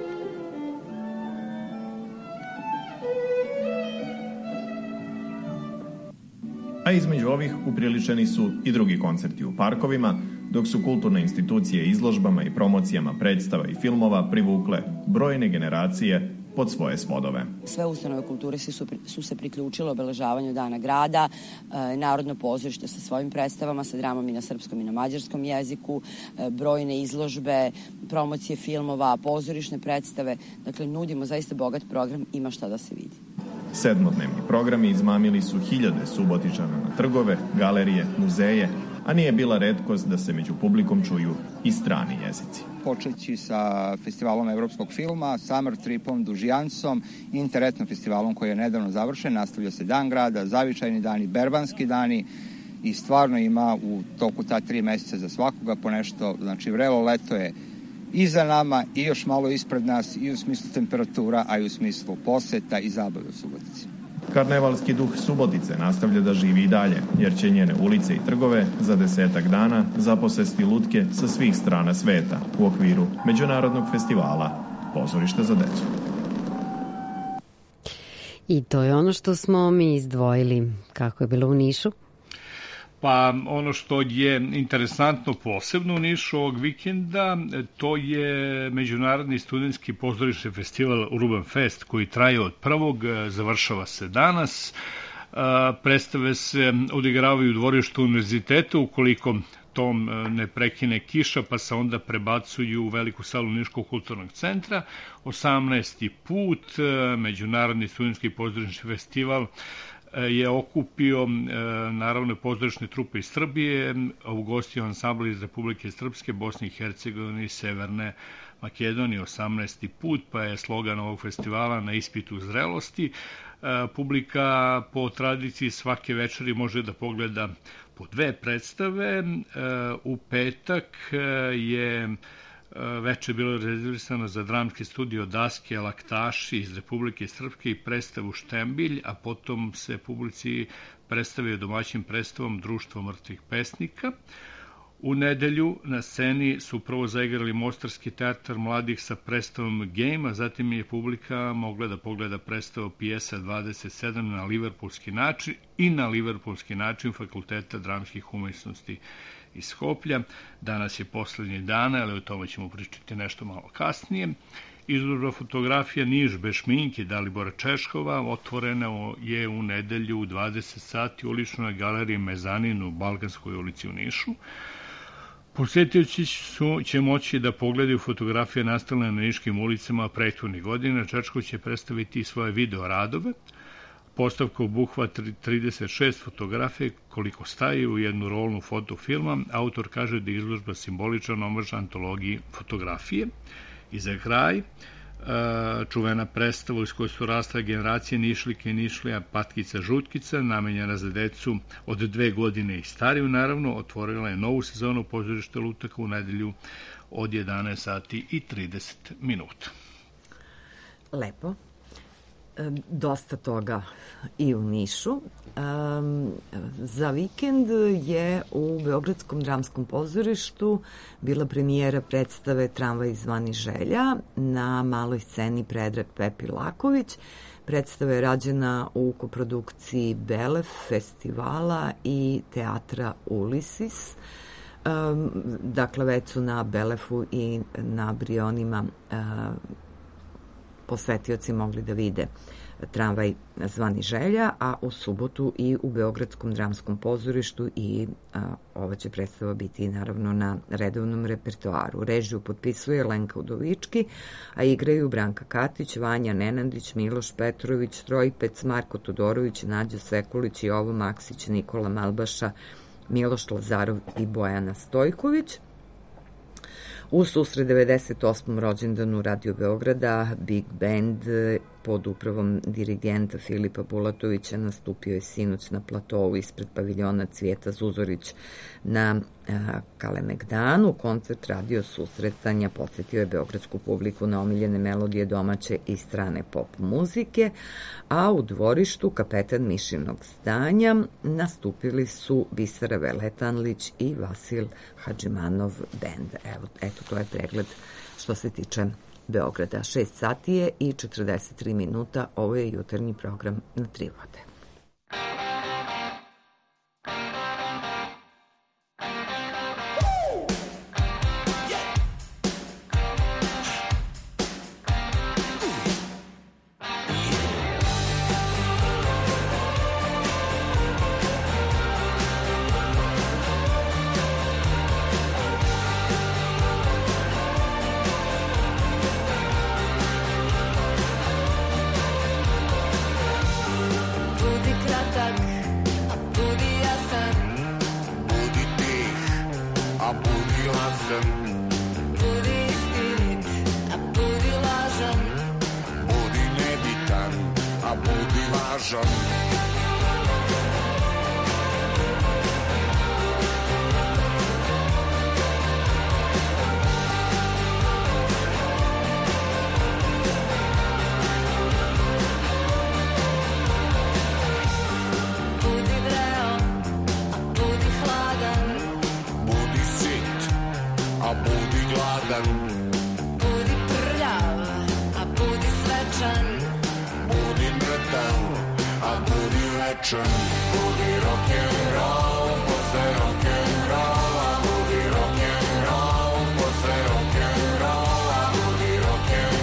A između ovih upriličeni su i drugi koncerti u parkovima, dok su kulturne institucije izložbama i promocijama predstava i filmova privukle brojne generacije pod svoje svodove.
Sve ustanove kulture su, su se priključile obeležavanju Dana grada, e, Narodno pozorište sa svojim predstavama, sa dramom i na srpskom i na mađarskom jeziku, e, brojne izložbe, promocije filmova, pozorišne predstave. Dakle, nudimo zaista bogat program, ima šta da se vidi.
Sedmodnevni programi izmamili su hiljade Subotičana na trgove, galerije, muzeje, a nije bila retkost da se među publikom čuju i strani jezici.
Počeći sa festivalom evropskog filma, Summer Tripom, Dužijansom, Interetno festivalom koji je nedavno završen, nastavlja se Dan grada, Zavičajni dani, Berbanski dani i stvarno ima u toku ta tri meseca za svakoga po nešto, znači vrelo leto je i za nama i još malo ispred nas i u smislu temperatura, a i u smislu poseta i zabave u Subotici.
Karnevalski duh Subotice nastavlja da živi i dalje, jer će njene ulice i trgove za desetak dana zaposesti lutke sa svih strana sveta u okviru Međunarodnog festivala Pozorište za decu.
I to je ono što smo mi izdvojili. Kako je bilo u Nišu?
Pa ono što je interesantno posebno u Nišu ovog vikenda, to je Međunarodni studentski pozorišni festival Urban Fest koji traje od prvog, završava se danas. Predstave se odigravaju u dvorištu univerziteta, ukoliko tom ne prekine kiša, pa se onda prebacuju u veliku salu Niškog kulturnog centra. osamnaesti put Međunarodni studentski pozorišni festival je okupio naravno pozorišne trupe iz Srbije, ugostio ansambl iz Republike Srpske, Bosne i Hercegovine i Severne Makedonije osamnaesti put, pa je slogan ovog festivala na ispitu zrelosti. Publika po tradiciji svake večeri može da pogleda po dve predstave. U petak je veče bilo rezervisano za dramski studio Daske Laktaši iz Republike Srpske i predstavu Štembilj, a potom se publici predstavio domaćim predstavom Društvo mrtvih pesnika. U nedelju na sceni su prvo zaigrali Mostarski teatar mladih sa predstavom Game, a zatim je publika mogla da pogleda predstavu Pijesa dvadeset sedam na liverpulski način i na liverpulski način Fakulteta dramskih umetnosti iz Skoplja. Danas je poslednji dan, ali o tome ćemo pričati nešto malo kasnije. Izložba fotografija Niš bez šminke Dalibora Češkova otvorena je u nedelju u dvadeset sati u uličnoj galeriji Mezanin u Balkanskoj ulici u Nišu. Posetioci su, će moći da pogledaju fotografije nastale na niškim ulicama prethodnih godina. Češkov će predstaviti svoje video radove. Postavka obuhvata trideset šest fotografije koliko staje u jednu rolnu fotofilma. Autor kaže da je izložba simboličan omaž antologiji fotografije. I za kraj, čuvena predstava iz koje su rasle generacije Nišlike i Nišlija, Patkica Žutkica, namenjena za decu od dve godine i stariju, naravno, otvorila je novu sezonu pozorišta Lutaka u nedelju od jedanaest sati i trideset minuta.
Lepo. Dosta toga i u Nišu. Za vikend je u Beogradskom dramskom pozorištu bila premijera predstave Tramvaj zvani Želja na maloj sceni Predrag Pepi Laković. Predstava je rađena u koprodukciji Belef festivala i teatra Ulisis. Dakle, već su na Belefu i na Brionima posetioci mogli da vide Tramvaj zvani Želja, a u subotu i u Beogradskom dramskom pozorištu i a, ova će predstava biti naravno na redovnom repertoaru. Režiju potpisuje Lenka Udovički, a igraju Branka Katić, Vanja Nenadić, Miloš Petrović, Trojpec, Marko Todorović, Nađo Sekulić, Jovo Maksić, Nikola Malbaša, Miloš Lazarov i Bojana Stojković. U susret devedeset osmom rođendanu Radio Beograda Big Band pod upravom dirigenta Filipa Bulatovića nastupio je sinoć na platovu ispred paviljona Cvijeta Zuzorić na a, Kalemegdanu. Koncert radio susretanja podsjetio je beogradsku publiku na omiljene melodije domaće i strane pop muzike, a u dvorištu Kapetan Mišinog zdanja nastupili su Bisera Veletanlić i Vasil Hadžimanov band. Evo, eto, to je pregled što se tiče Beograda. šest sati je i četrdeset tri minuta. Ovo je jutarnji program na Tri vode.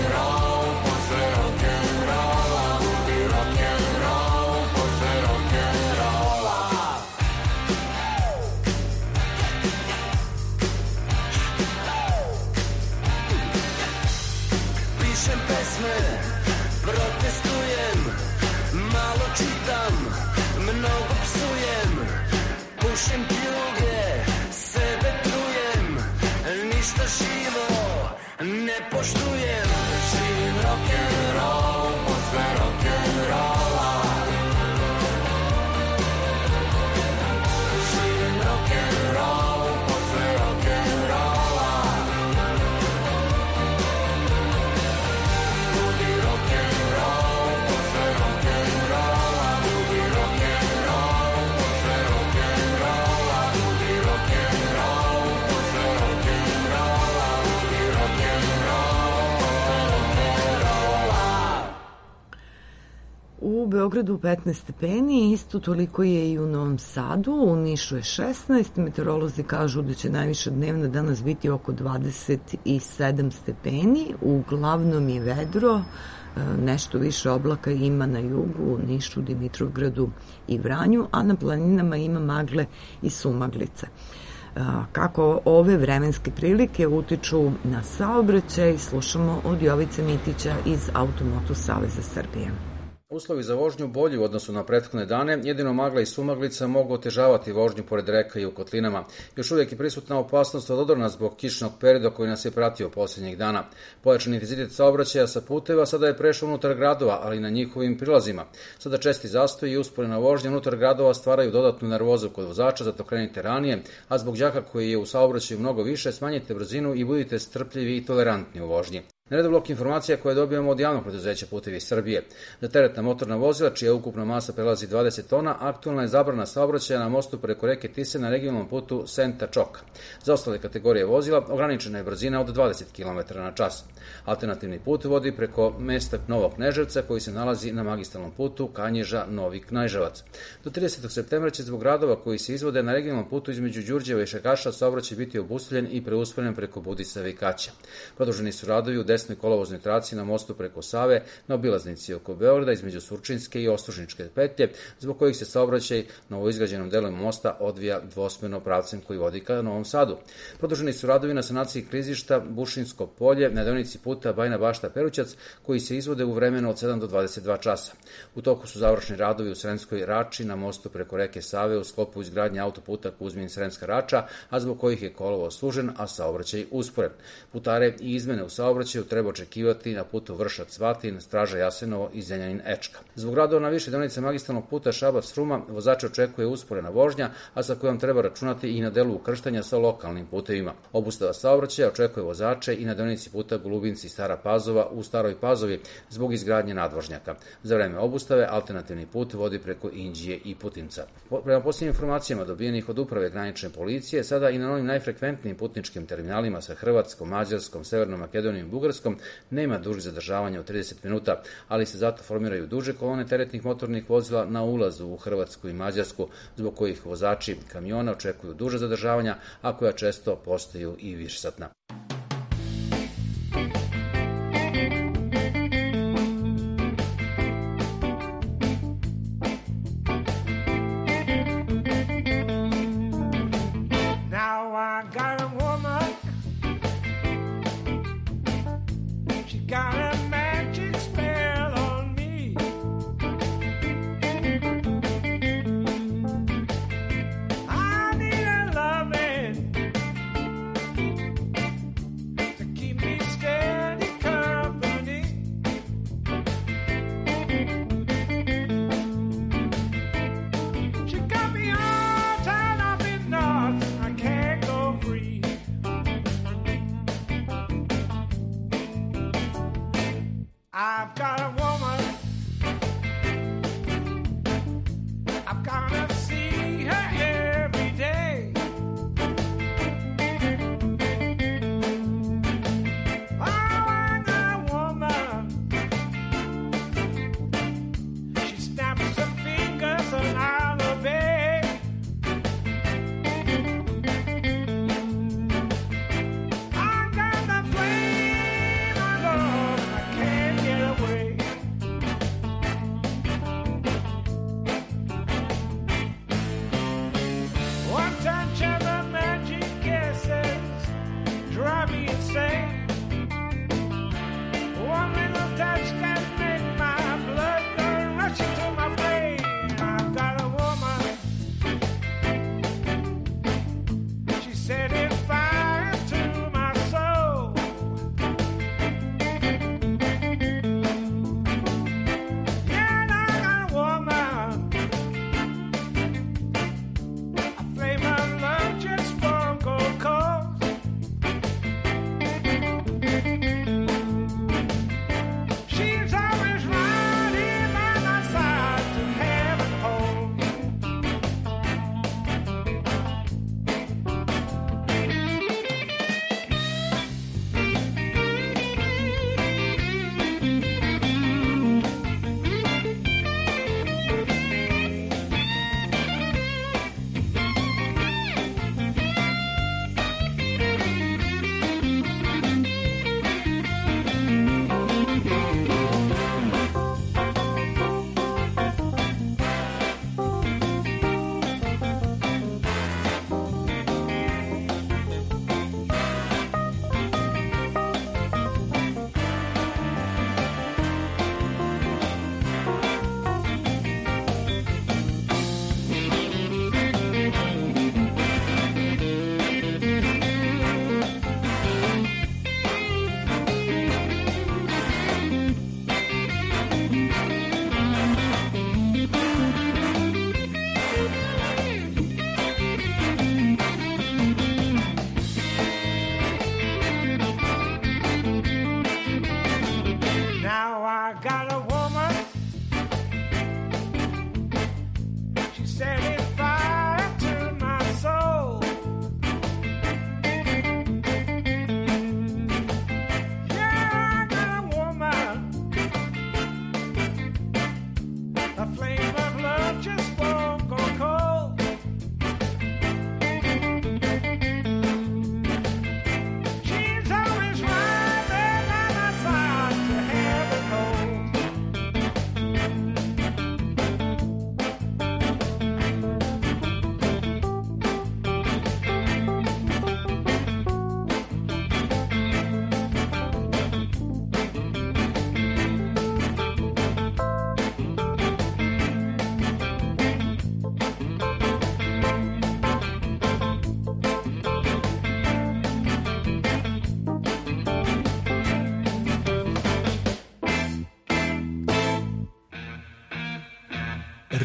Rock and roll,
pušim pljuge, sebe trujem, ništa živo ne poštujem. Živim rock'n'roll posle rock'n'rolla. Živim rock'n'roll posle rock'n'rolla. Budi rock'n'roll posle rock'n'rolla. Budi rock'n'roll posle rock'n'rolla. Budi rock'n'roll posle rock'n'rolla. Budi rock'n'roll posle rock'n'rolla.
U Beogradu petnaest stepeni, isto toliko je i u Novom Sadu, u Nišu je šesnaest, meteorolozi kažu da će najviša dnevna danas biti oko dvadeset sedam stepeni, uglavnom je vedro, nešto više oblaka ima na jugu, u Nišu, Dimitrovgradu i Vranju, a na planinama ima magle i sumaglice. Kako ove vremenske prilike utiču na saobraćaj, slušamo od Jovice Mitića iz Automoto Saveza Srbije.
Uslovi za vožnju bolji u odnosu na prethodne dane, jedino magla i sumaglica mogu otežavati vožnju pored reka i u kotlinama. Još uvijek je prisutna opasnost od odorna zbog kišnog perioda koji nas je pratio posljednjih dana. Pojačan intenzitet saobraćaja sa puteva sada je prešao unutar gradova, ali i na njihovim prilazima. Sada česti zastoji i usporena vožnja unutar gradova stvaraju dodatnu nervozu kod vozača, zato krenite ranije, a zbog đaka koji je u saobraćaju mnogo više, smanjite brzinu i budite strpljivi i tolerantni u vožnji. Neredoblok informacija koje dobijamo od javnog preduzeća Putevi Srbije. Za teretna motorna vozila, čija ukupna masa prelazi dvadeset tona, aktualna je zabrana saobraćaja na mostu preko reke Tise na regionalnom putu Senta-Čok. Za ostale kategorije vozila ograničena je brzina od dvadeset kilometara na čas. Alternativni put vodi preko mesta Novog Kneževca koji se nalazi na magistralnom putu Kanjiža-Novi Kneževac. Do tridesetog septembra će zbog radova koji se izvode na regionalnom putu između Đurđeva i Šakaša saobraćaj biti obustavljen i preusmeren preko Budisave i Kaća. Produženi su radovi u desnoj kolovoznoj traci na mostu preko Save na obilaznici oko Beograda između Surčinske i Ostružničke petlje, zbog kojih se saobraćaj novoizgrađenom delom mosta odvija dvosmerno pravcem koji vodi ka Novom Sadu. Produženi su radovi na sanaciji klizišta Bušinsko polje na deonici puta Bajna Bašta-Perućac koji se izvode u vremenu od sedam do dvadeset dva časa. U toku su završni radovi u Sremskoj Rači na mostu preko reke Save u sklopu izgradnje autoputa Kuzmin-Sremska Rača, a zbog kojih je kolovoz sužen, a saobraćaj usporen. Putare i izmene u saobraćaju treba očekivati na putu Vršac-Vatin, Straža Jasenovo i Zrenjanin-Ečka. Zbog radova na više deonice magistralnog puta Šabac-Ruma vozače očekuje usporena vožnja, a sa kojom treba računati i na delu ukrštanja sa lokalnim putevima. Obustava saobraćaja očekuje vozače i na deonici puta Golubinci-Stara Pazova u Staroj Pazovi zbog izgradnje nadvožnjaka. Za vreme obustave alternativni put vodi preko Inđije i Putinca. Prema posljednjim informacijama dobijenih od Uprave granične policije, sada i na novim najfrekventnijim putničkim terminalima sa Hrvatskom, Mađarskom, Severnom Makedonijom i Bugarskom nema dužih zadržavanja od trideset minuta, ali se zato formiraju duže kolone teretnih motornih vozila na ulazu u Hrvatsku i Mađarsku, zbog kojih vozači kamiona očekuju duže zadržavanja, a koja često postaju i višesatna.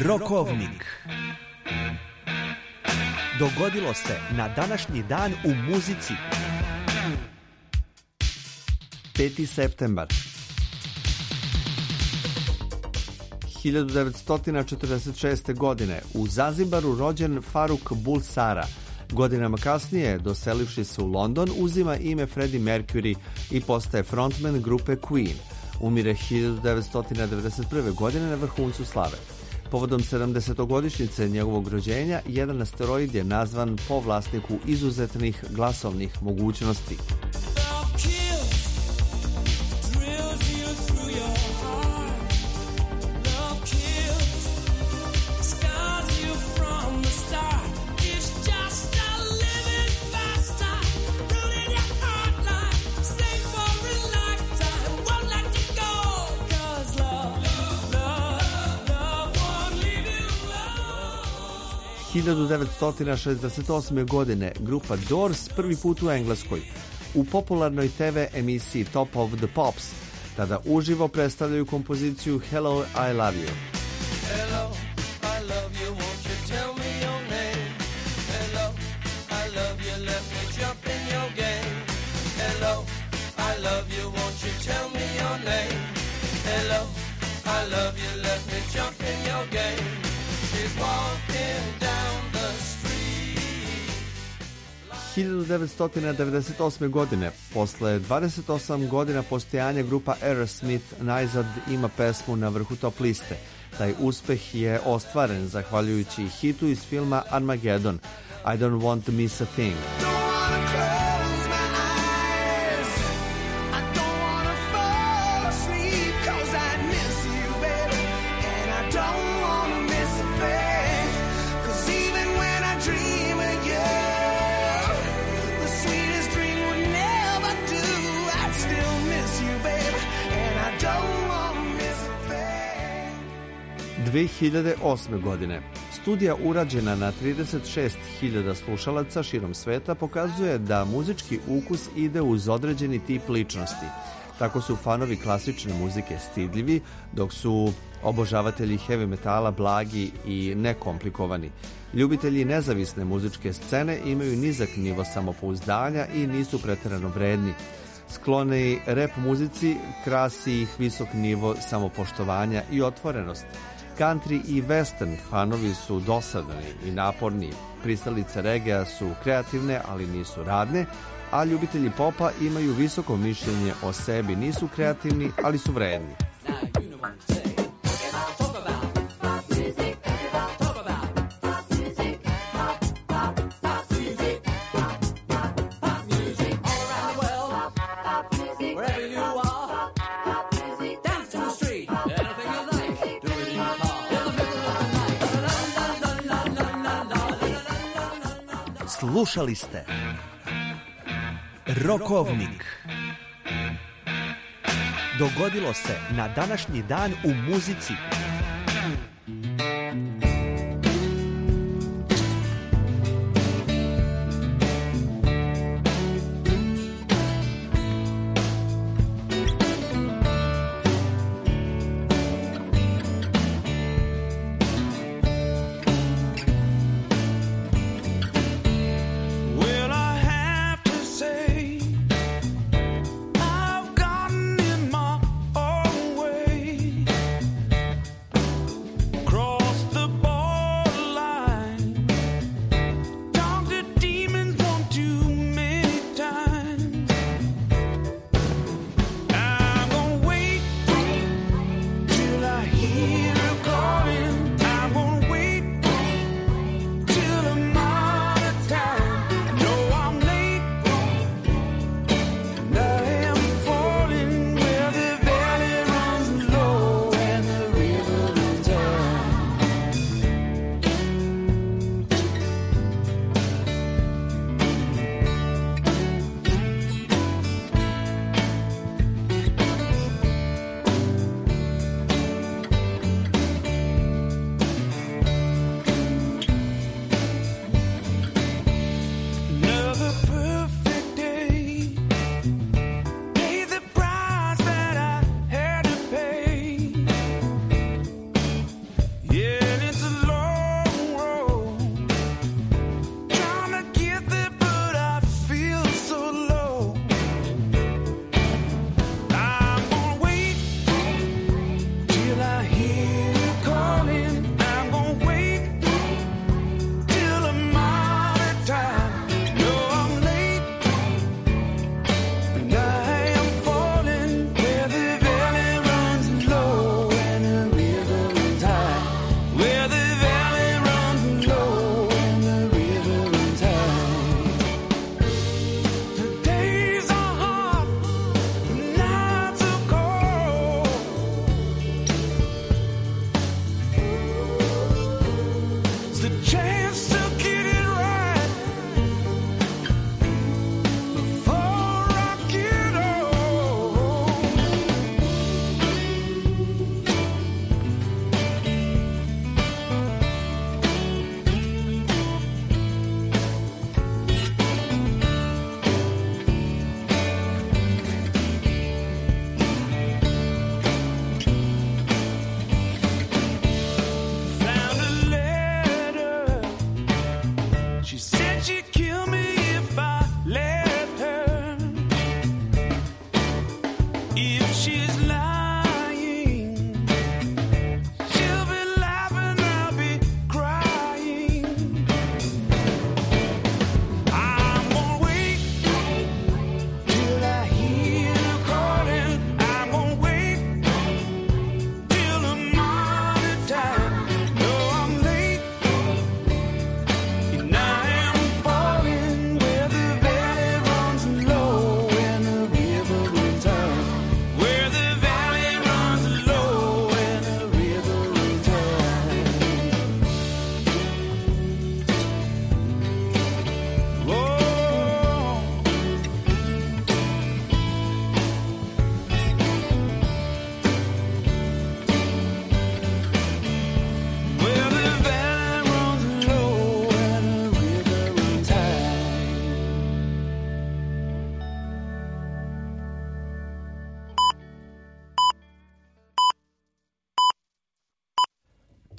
Rokovnik. Dogodilo se na današnji dan u muzici.
peti septembar. hiljadu devetsto četrdeset šeste. godine u Zanzibaru rođen Faruk Bulsara. Godinama kasnije, doselivši se u London, uzima ime Freddie Mercury i postaje frontman grupe Queen. Umire hiljadu devetsto devedeset prve. godine na vrhuncu slave. Povodom sedamdesetogodišnjice njegovog rođenja, jedan asteroid je nazvan po vlasniku izuzetnih glasovnih mogućnosti. hiljadu devetsto šezdeset osme. godine grupa Doors prvi put u Engleskoj u popularnoj te ve emisiji Top of the Pops, tada uživo predstavljaju kompoziciju Hello, I Love You.
Hello, I love you, won't you tell me your name? Hello, I love you, let me jump in your game. Hello, I love you, won't you tell me your name? Hello, I love you, let me jump in your game. She's walking down the street.
hiljadu devetsto devedeset osme. godine, posle dvadeset osam godina postojanja, grupa Aerosmith najzad ima pesmu na vrhu top liste. Taj uspeh je ostvaren zahvaljujući hitu iz filma Armageddon, I Don't Want to Miss a Thing. dve hiljade osme. godine. Studija urađena na trideset šest hiljada slušalaca širom sveta pokazuje da muzički ukus ide uz određeni tip ličnosti. Tako su fanovi klasične muzike stidljivi, dok su obožavatelji heavy metala blagi i nekomplikovani. Ljubitelji nezavisne muzičke scene imaju nizak nivo samopouzdanja i nisu preterano vredni. Skloni rap muzici krasi ih visok nivo samopoštovanja i otvorenost. Country i western fanovi su dosadni i naporni. Pristalice regea su kreativne, ali nisu radne, a ljubitelji popa imaju visoko mišljenje o sebi. Nisu kreativni, ali su vredni.
Slušali ste Rokovnik. Dogodilo se na današnji dan u muzici.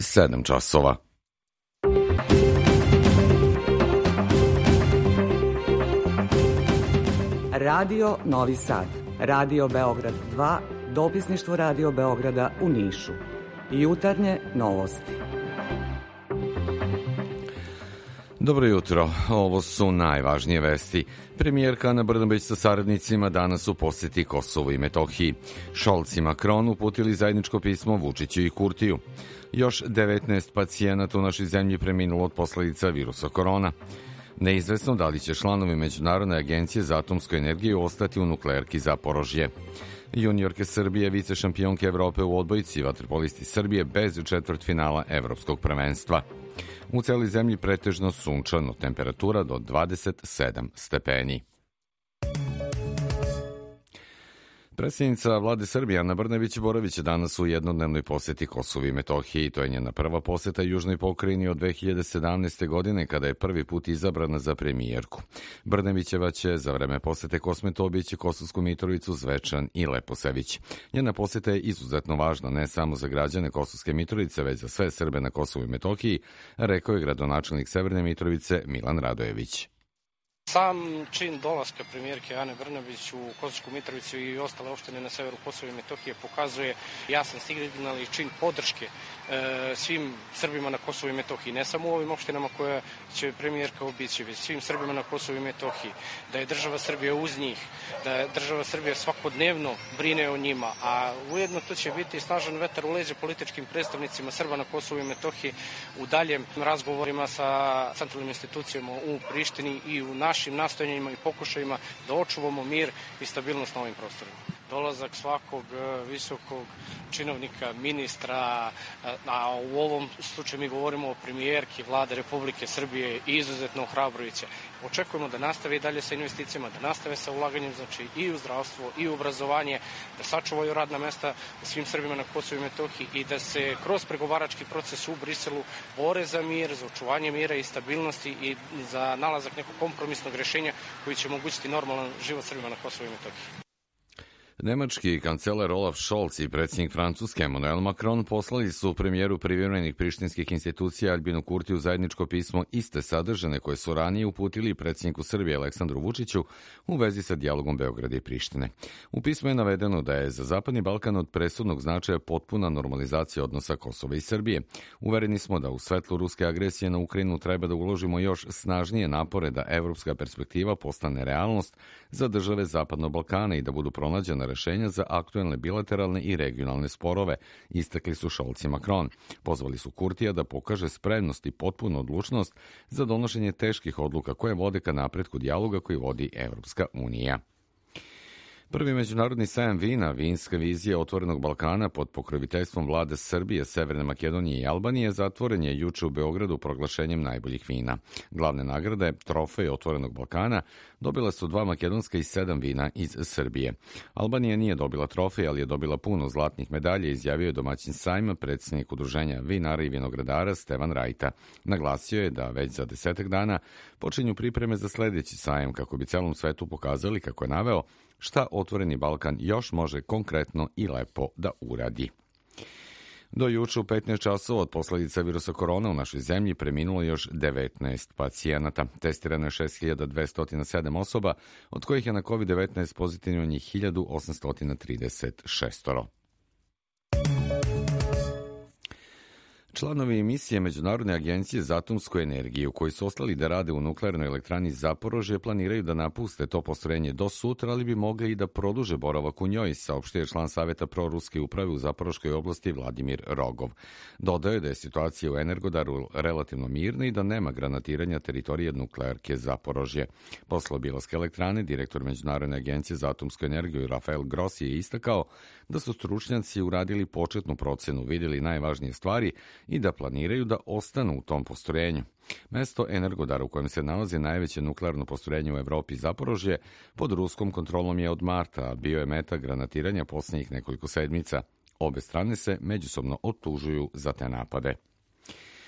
sedam časova.
Radio Novi Sad, Radio Beograd dva, dopisništvo Radio Beograda u Nišu. Jutarnje novosti.
Dobro jutro, ovo su najvažnije vesti. Premijerka Ana Brnabić sa saradnicima danas u poseti Kosovu i Metohiji. Scholz i Macron uputili zajedničko pismo Vučiću i Kurtiju. Još devetnaest pacijenata u našoj zemlji preminulo od posledica virusa korona. Neizvesno da li će članovi Međunarodne agencije za atomsku energiju ostati u nuklearki Zaporožje. Juniorke Srbije, vice šampionke Evrope u odbojci, vaterpolisti Srbije bez četvrtfinala evropskog prvenstva. U celoj zemlji pretežno sunčano, temperatura do dvadeset sedam stepeni. Predsjednica vlade Srbije Ana Brnabić boravit će danas u jednodnevnoj poseti Kosovu i Metohiji. To je njena prva poseta južnoj pokrajini od dve hiljade sedamnaeste. godine, kada je prvi put izabrana za premijerku. Brnabićeva će za vreme posete Kosmeto obići Kosovsku Mitrovicu, Zvečan i Leposavić. Njena poseta je izuzetno važna ne samo za građane Kosovske Mitrovice, već za sve Srbe na Kosovu i Metohiji, rekao je gradonačelnik Severne Mitrovice Milan Radojević.
Sam čin dolaska premijerke Ane Brnabić u Kosovsku Mitrovicu i ostale opštine na severu Kosova i Metohije pokazuje jasan signal i čin podrške e, svim Srbima na Kosovu i Metohiji, ne samo u ovim opštinama koje će premijerka obići, već svim Srbima na Kosovu i Metohiji, da je država Srbija uz njih, da je država Srbija svakodnevno brine o njima, a ujedno to će biti snažan vetar u leđa političkim predstavnicima Srba na Kosovu i Metohiji u daljem razgovorima sa centralnim institucijama u Prištini i u našim nastojanjima i pokušajima da očuvamo mir i stabilnost na ovim prostorima. Dolazak svakog visokog činovnika, ministra, a u ovom slučaju mi govorimo o premijerki vlade Republike Srbije, izuzetno ohrabrujuće. Očekujemo da nastave i dalje sa investicijama, da nastave sa ulaganjem znači, i u zdravstvo i u obrazovanje, da sačuvaju radna mesta svim Srbima na Kosovu i Metohiji i da se kroz pregovarački proces u Briselu bore za mir, za očuvanje mira i stabilnosti i za nalazak nekog kompromisnog rešenja koji će omogućiti normalan život Srbima na Kosovu i Metohiji.
Nemački kancelar Olaf Scholz i predsjednik Francuske Emmanuel Macron poslali su premijeru privremenih prištinskih institucija Albinu Kurtiju zajedničko pismo iste sadržane koje su ranije uputili predsjedniku Srbije Aleksandru Vučiću u vezi sa dijalogom Beograda i Prištine. U pismu je navedeno da je za Zapadni Balkan od presudnog značaja potpuna normalizacija odnosa Kosova i Srbije. Uvereni smo da u svetlu ruske agresije na Ukrajinu treba da uložimo još snažnije napore da evropska perspektiva postane realnost za države Zapadnog Balkana i da budu pronađena rešenja za aktuelne bilateralne i regionalne sporove, istakli su Scholz i Macron. Pozvali su Kurtija da pokaže spremnost i potpunu odlučnost za donošenje teških odluka koje vode ka napretku dijaloga koji vodi Evropska unija. Prvi međunarodni sajam vina, vinska vizija Otvorenog Balkana pod pokroviteljstvom vlade Srbije, Severne Makedonije i Albanije zatvoren je juče u Beogradu proglašenjem najboljih vina. Glavne nagrade, trofej Otvorenog Balkana, dobila su dva makedonska i sedam vina iz Srbije. Albanija nije dobila trofej, ali je dobila puno zlatnih medalja, izjavio je domaćin sajma, predsjednik udruženja vinara i vinogradara Stevan Rajta. Naglasio je da već za desetak dana počinju pripreme za sledeći sajam kako bi celom svetu pokazali, kako je naveo, šta Otvoreni Balkan još može konkretno i lepo da uradi. Do juče u petnaest časova od posledica virusa korona u našoj zemlji preminulo još devetnaest pacijenata. Testirano je šest hiljada dvesta sedam osoba, od kojih je na kovid devetnaest pozitivno njih hiljadu osamsto trideset šest. Članovi emisije Međunarodne agencije za atomsku energiju koji su ostali da rade u nuklearnoj elektrani Zaporožje planiraju da napuste to postrojenje do sutra, ali bi mogli i da produže boravak u njoj, saopštio je član Saveta proruske uprave u Zaporoškoj oblasti Vladimir Rogov. Dodao je da je situacija u Energodaru relativno mirna i da nema granatiranja teritorije nuklearke Zaporožje. Posle obilaska elektrane, direktor Međunarodne agencije za atomsku energiju Rafael Grossi je istakao da su stručnjaci uradili početnu procenu, vidjeli najvažnije stvari i da planiraju da ostanu u tom postrojenju. Mesto Energodara u kojem se nalazi najveće nuklearno postrojenje u Evropi Zaporožje pod ruskom kontrolom je od marta, a bio je meta granatiranja posljednjih nekoliko sedmica. Obe strane se međusobno optužuju za te napade.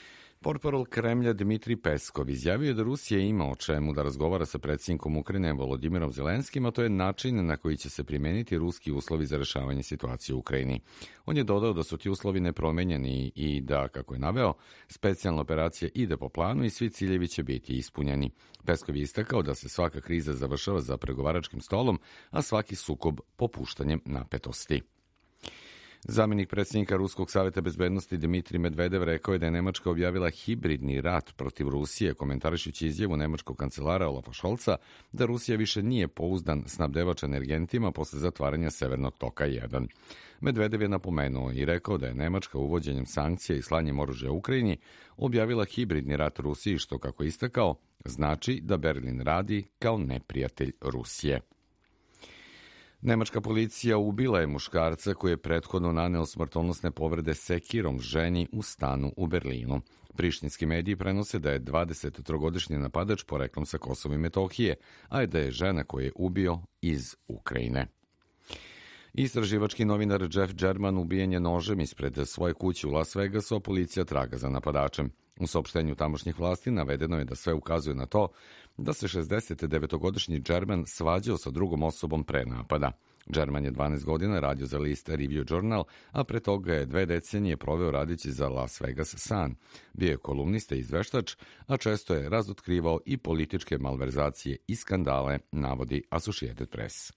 Portparol Kremlja Dmitrij Peskov izjavio je da Rusija ima o čemu da razgovara sa predsjednikom Ukrajine Volodimirom Zelenskim, a to je način na koji će se primeniti ruski uslovi za rešavanje situacije u Ukrajini. On je dodao da su ti uslovi nepromenjeni i da, kako je naveo, specijalna operacija ide po planu i svi ciljevi će biti ispunjeni. Peskov je istakao da se svaka kriza završava za pregovaračkim stolom, a svaki sukob popuštanjem napetosti. Zamenik predsjednika Ruskog savjeta bezbednosti Dmitrij Medvedev rekao je da je Nemačka objavila hibridni rat protiv Rusije, komentarišući izjavu nemačkog kancelara Olafa Scholza da Rusija više nije pouzdan snabdevač energentima posle zatvaranja Severnog toka jedan. Medvedev je napomenuo i rekao da je Nemačka uvođenjem sankcija i slanjem oružja u Ukrajini objavila hibridni rat Rusiji, što, kako je istakao, znači da Berlin radi kao neprijatelj Rusije. Nemačka policija ubila je muškarca koji je prethodno naneo smrtonosne povrede sekirom ženi u stanu u Berlinu. Prištinski mediji prenose da je dvadesettrogodišnji napadač poreklom sa Kosova i Metohije, a da je žena koju je ubio iz Ukrajine. Istraživački novinar Jeff German ubijen je nožem ispred svoje kuće u Las Vegasu, a policija traga za napadačem. U saopštenju tamošnjih vlasti navedeno je da sve ukazuje na to da se šezdesetdevetogodišnji German svađao sa drugom osobom pre napada. German je dvanaest godina radio za list Review Journal, a pre toga je dve decenije proveo radići za Las Vegas Sun. Bio je kolumnista i izveštač, a često je razotkrivao i političke malverzacije i skandale, navodi Associated Press.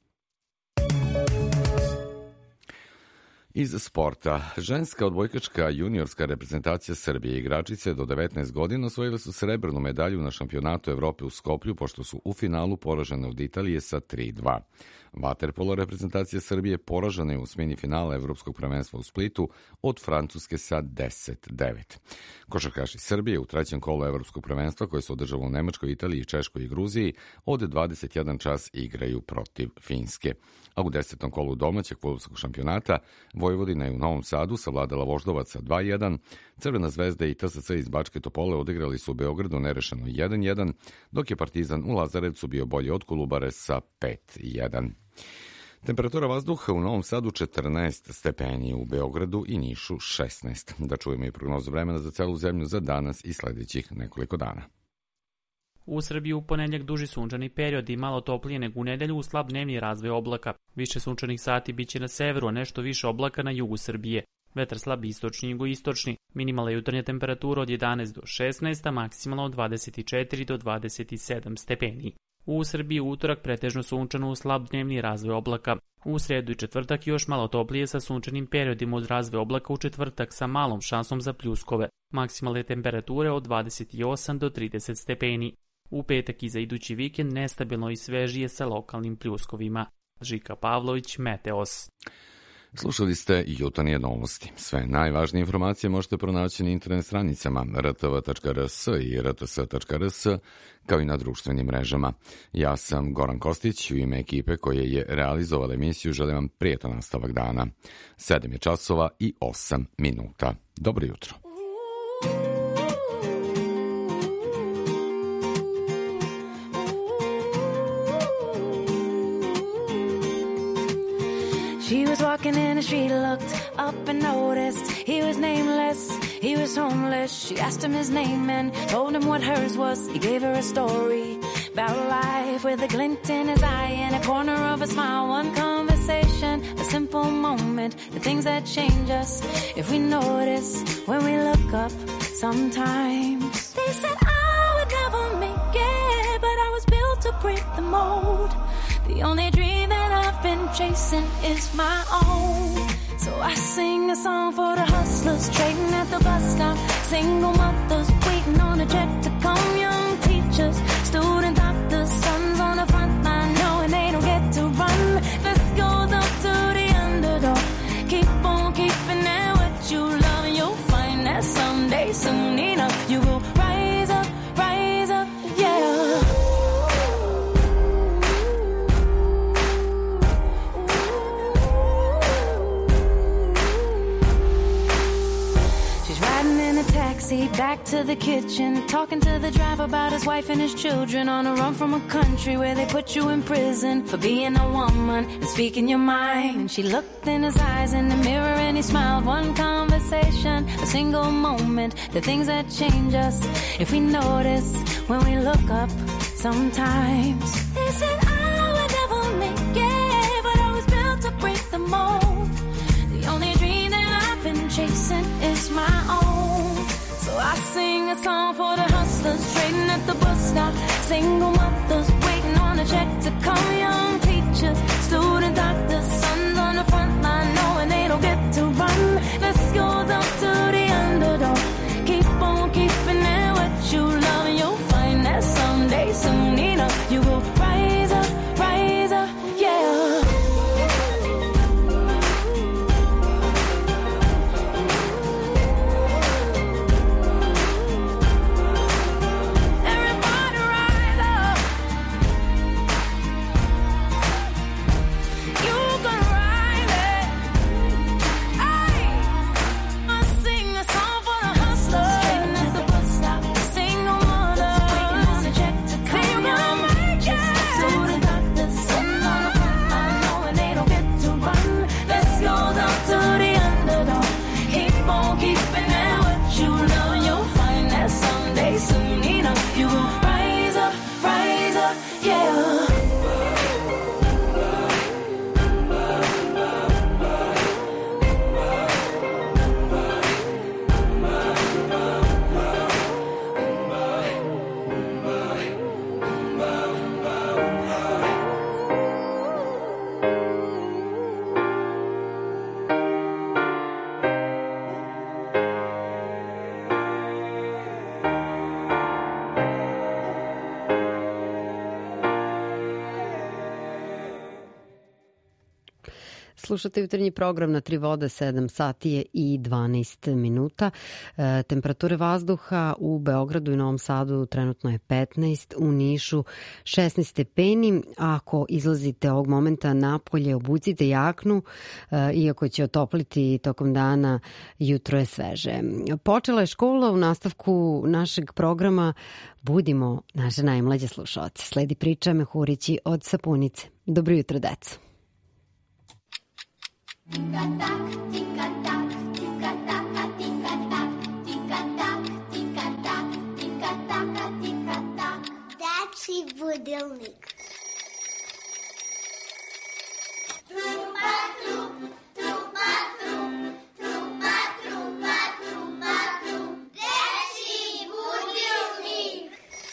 Iz sporta. Ženska odbojkačka juniorska reprezentacija Srbije igračice do devetnaest godina osvojile su srebrnu medalju na šampionatu Evrope u Skoplju, pošto su u finalu poražene od Italije sa tri dva. Vaterpolo reprezentacija Srbije poražena je u smini finala Evropskog prvenstva u Splitu od Francuske sa deset devet. Košarkaši Srbije u trećem kolu Evropskog prvenstva, koje se održava u Nemačkoj, Italiji, Češkoj i Gruziji, od dvadeset jedan čas igraju protiv Finske. A u desetom kolu domaćeg fudbalskog šampionata Vojvodina je u Novom Sadu savladala Voždovaca dva jedan, Crvena zvezda i T S C iz Bačke Topole odigrali su u Beogradu nerešeno jedan jedan, dok je Partizan u Lazarevcu bio bolji od Kolubare sa pet jedan. Temperatura vazduha u Novom Sadu četrnaest stepeni, u Beogradu i Nišu šesnaest. Da čujemo i prognozu vremena za celu zemlju za danas i sledećih nekoliko dana.
U Srbiji u ponedjeljak duži sunčani period i malo toplije nego u nedelju uz slab dnevni razvoj oblaka. Više sunčanih sati biće na severu, a nešto više oblaka na jugu Srbije. Vetar slab istočni i jugoistočni. Minimalna jutarnja temperatura od jedanaest do šesnaest, a maksimalna od dvadeset četiri do dvadeset sedam stepeni. U Srbiji u utorak pretežno sunčano uz slab dnevni razvoj oblaka. U sredu i četvrtak još malo toplije sa sunčanim periodima uz razvoj oblaka, u četvrtak sa malom šansom za pljuskove. Maksimalne temperature od dvadeset osam do trideset stepeni. U petak i za idući vikend nestabilno i svežije sa lokalnim pljuskovima. Žika Pavlović, Meteos.
Slušali ste Jutarnje novosti. Sve najvažnije informacije možete pronaći na internet stranicama r t v tačka r s i r t s tačka r s, kao i na društvenim mrežama. Ja sam Goran Kostić, u ime ekipe koje je realizovala emisiju želim vam prijetan nastavak dana. sedam je časova i osam minuta. Dobro jutro.
She was walking in and she looked up and noticed he was nameless, he was homeless. She asked him his name and told him what hers was. He gave her a story about life with a glint in his eye and a corner of a smile. One conversation, a simple moment, the things that change us if we notice when we look up sometimes. They said I would never make it, but I was built to break the mold. The only dream that I've been chasing is my own. So I sing a song for the hustlers trading at the bus stop, single mothers waiting on a check to come, young teachers, student doctors, sons on the front line knowing they don't get to run. This goes up to the underdog. Keep on keeping at what you love and you'll find that someday, soon enough, you will rise up, rise up, yeah. Taxi back to the kitchen, talking to the driver about his wife and his children, on a run from a country where they put you in prison for being a woman and speaking your mind. And she looked in his eyes in the mirror and he smiled. One conversation, a single moment, the things that change us if we notice when we look up sometimes. They said I would never make it, but I was built to break the mold. The only dream that I've been chasing is my own. So I sing a song for the hustlers trading at the bus stop, single mothers waiting on a check to come, young teachers, student doctors, sons on the front line knowing they don't get to run. This goes out to the underdog. Keep on keeping it what you love and you'll find that someday, soon enough, you will rise up, rise up, yeah.
Slušate jutarnji program na Tri vode, sedam sati je i dvanaest minuta. E, temperature vazduha u Beogradu i Novom Sadu trenutno je petnaest, u Nišu šesnaest stepeni. Ako izlazite ovog momenta napolje, obucite jaknu, e, iako će otopliti tokom dana, jutro je sveže. Počela je škola, u nastavku našeg programa budimo naše najmlađe slušaoce. Sledi priča Mehurići od Sapunice. Dobro jutro, deco.
Tika-tak, tika-tak, tika-taka, tika-tak, tika-tak, tika-tak, tika-taka, tika-tak. Dečji budilnik. Trupa, trup, trupa, trup, trupa, trupa, trupa, trup. Dečji budilnik.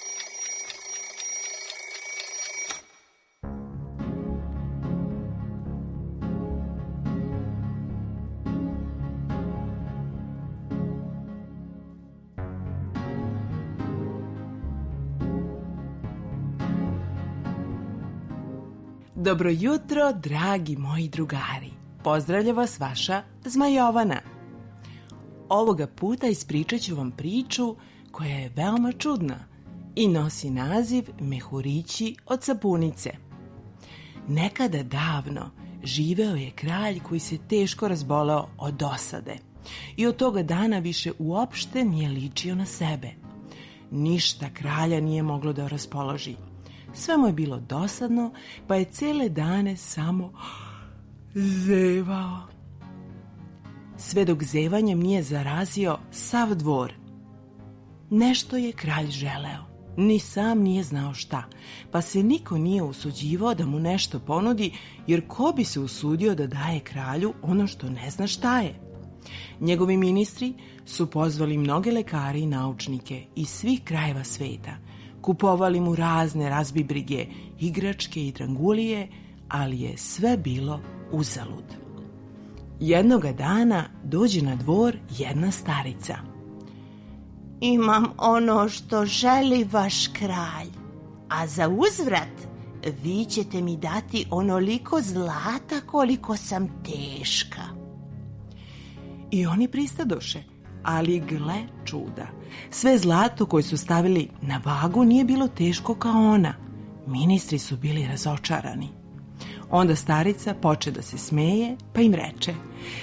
Dobro jutro, dragi moji drugari. Pozdravlja vas vaša Zmajovana. Ovoga puta ispričat ću vam priču koja je veoma čudna i nosi naziv Mehurići od Sapunice. Nekada davno živeo je kralj koji se teško razboleo od dosade i od toga dana više uopšte nije ličio na sebe. Ništa kralja nije moglo da raspoloži. Sve mu je bilo dosadno, pa je cele dane samo zevao. Sve dok zevanjem nije zarazio sav dvor. Nešto je kralj želeo, ni sam nije znao šta, pa se niko nije usuđivao da mu nešto ponudi, jer ko bi se usudio da daje kralju ono što ne zna šta je. Njegovi ministri su pozvali mnoge lekare i naučnike iz svih krajeva sveta, kupovali mu razne razbibrige, igračke i drangulije, ali je sve bilo uzalud. Jednoga dana dođe na dvor jedna starica.
Imam ono što želi vaš kralj, a za uzvrat vi ćete mi dati onoliko zlata koliko sam teška.
I oni pristadoše, ali gle čuda. Sve zlato koje su stavili na vagu nije bilo teško kao ona. Ministri su bili razočarani. Onda starica poče da se smeje, pa im reče: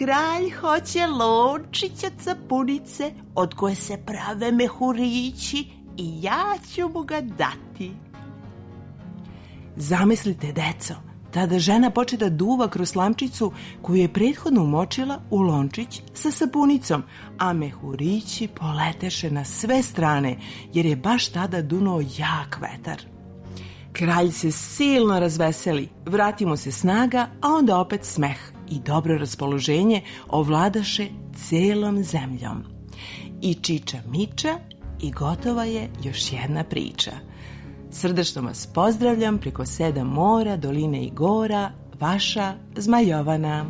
kralj hoće lončić od sapunice od koje se prave mehurići i ja ću mu ga dati. Zamislite, deco, tada žena poče da duva kroz slamčicu koju je prethodno umočila u lončić sa sapunicom, a mehurići poleteše na sve strane jer je baš tada dunuo jak vetar. Kralj se silno razveseli, vrati mu se snaga, a onda opet smeh i dobro raspoloženje ovladaše celom zemljom. I čiča miča i gotova je još jedna priča. Srdačno vas pozdravljam preko sedam mora, doline i gora, vaša Zmajovana.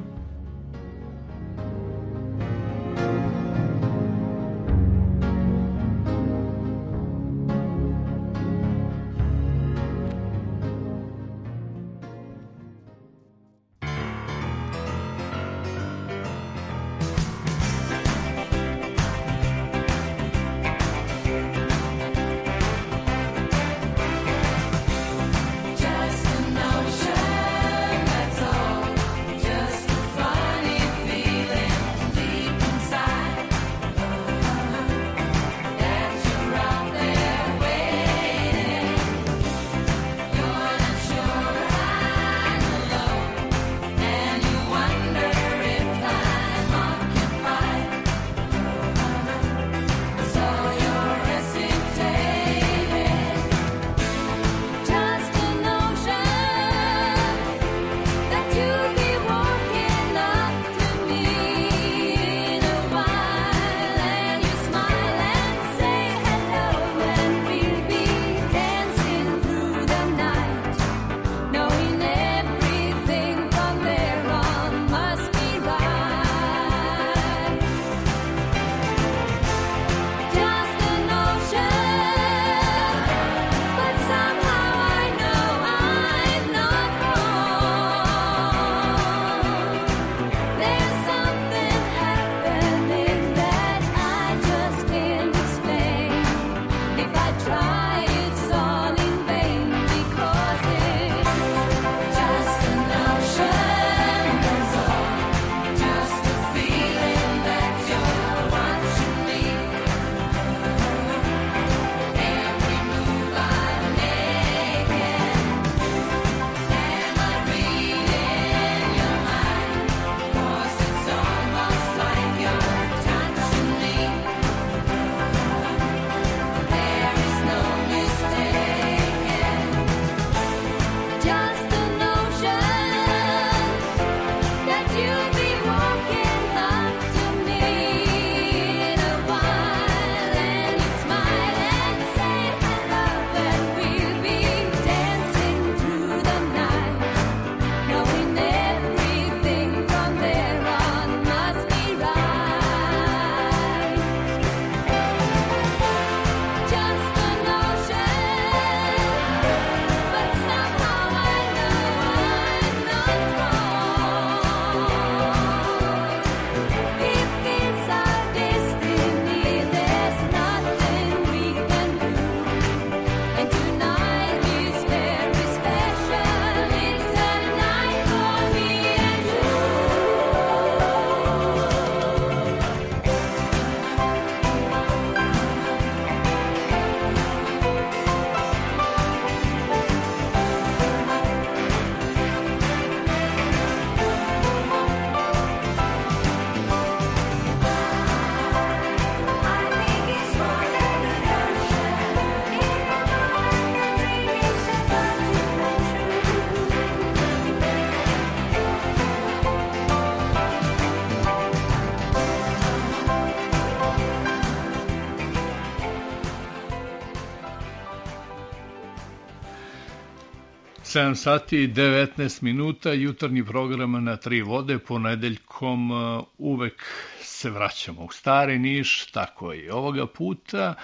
sedam sati i devetnaest minuta, jutarnji program na Tri vode, ponedeljkom uvek se vraćamo u Stari Niš, tako i ovoga puta.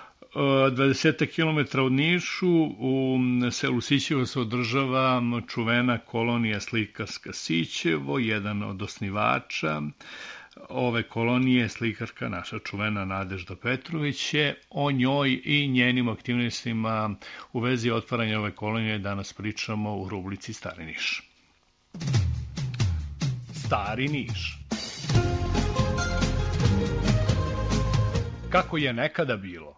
dvadeset kilometara od Nišu, u selu Sićevo se održava čuvena kolonija slikarska Sićevo, jedan od osnivača ove kolonije, slikarka naša čuvena Nadežda Petrović je. O njoj i njenim aktivnostima u vezi otvaranja ove kolonije danas pričamo u rubrici Stari Niš. Stari Niš. kako je nekada bilo.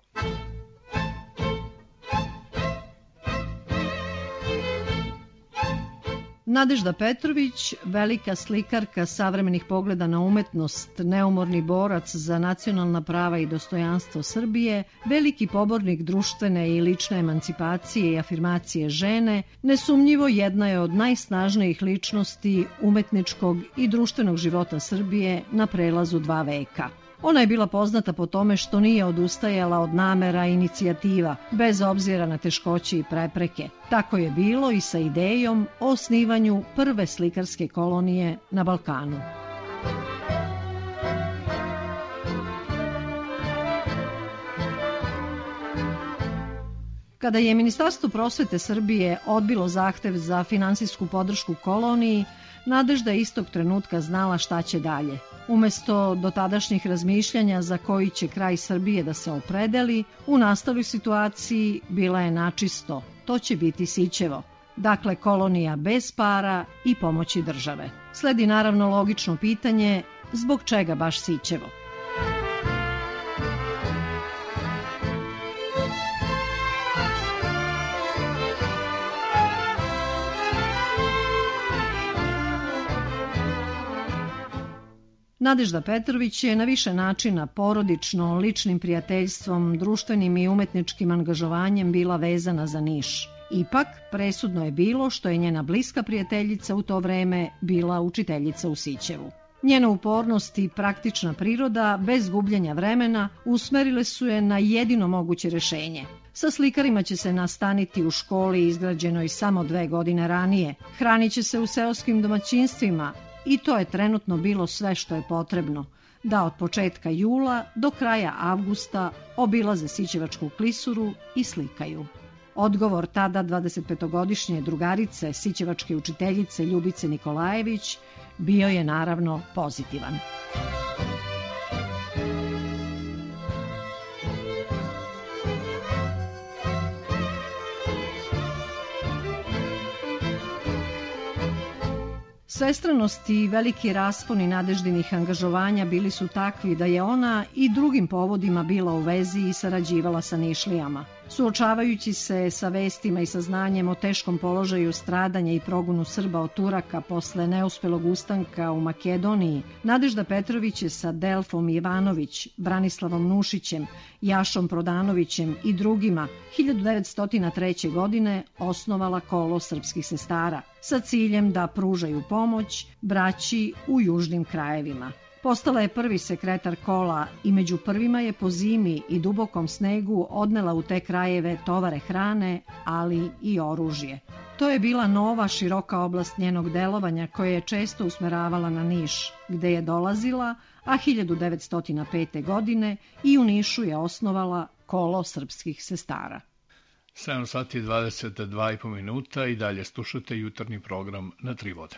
Nadežda Petrović, velika slikarka savremenih pogleda na umetnost, neumorni borac za nacionalna prava i dostojanstvo Srbije, veliki pobornik društvene i lične emancipacije i afirmacije žene, nesumnjivo jedna je od najsnažnijih ličnosti umetničkog i društvenog života Srbije na prelazu dva veka. Ona je bila poznata po tome što nije odustajala od namera i inicijativa, bez obzira na teškoće i prepreke. Tako je bilo i sa idejom o osnivanju prve slikarske kolonije na Balkanu. Kada je Ministarstvo prosvete Srbije odbilo zahtev za finansijsku podršku koloniji, Nadežda je istog trenutka znala šta će dalje. Umesto dotadašnjih razmišljanja za koji će kraj Srbije da se opredeli, u nastaloj situaciji bila je načisto, to će biti Sićevo. Dakle, kolonija bez para i pomoći države. Sledi naravno logično pitanje, zbog čega baš Sićevo? Nadežda Petrović je na više načina porodično, ličnim prijateljstvom, društvenim i umetničkim angažovanjem bila vezana za Niš. Ipak, presudno je bilo što je njena bliska prijateljica u to vreme bila učiteljica u Sićevu. Njena upornost i praktična priroda, bez gubljenja vremena, usmerile su je na jedino moguće rešenje. Sa slikarima će se nastaniti u školi izgrađenoj samo dve godine ranije, hranit će se u seoskim domaćinstvima, i to je trenutno bilo sve što je potrebno, da od početka jula do kraja avgusta obilaze Sićevačku klisuru i slikaju. Odgovor tada dvadesetpetogodišnje drugarice, sićevačke učiteljice Ljubice Nikolajević, bio je naravno pozitivan. Svestranost i veliki rasponi Nadeždinih angažovanja bili su takvi da je ona i drugim povodima bila u vezi i sarađivala sa Nišlijama. Suočavajući se sa vestima i saznanjem o teškom položaju stradanja i progonu Srba od Turaka posle neuspelog ustanka u Makedoniji, Nadežda Petrović je sa Delfom Ivanović, Branislavom Nušićem, Jašom Prodanovićem i drugima hiljadu devetsto treće. godine osnovala Kolo srpskih sestara sa ciljem da pružaju pomoć braći u južnim krajevima. Postala je prvi sekretar kola i među prvima je po zimi i dubokom snegu odnela u te krajeve tovare hrane, ali i oružje. To je bila nova široka oblast njenog delovanja koja je često usmeravala na Niš, gde je dolazila, a hiljadu devetsto pete. godine i u Nišu je osnovala Kolo srpskih sestara.
sedam sati i dvadeset dva i po minuta i dalje slušate jutarnji program na Tri vode.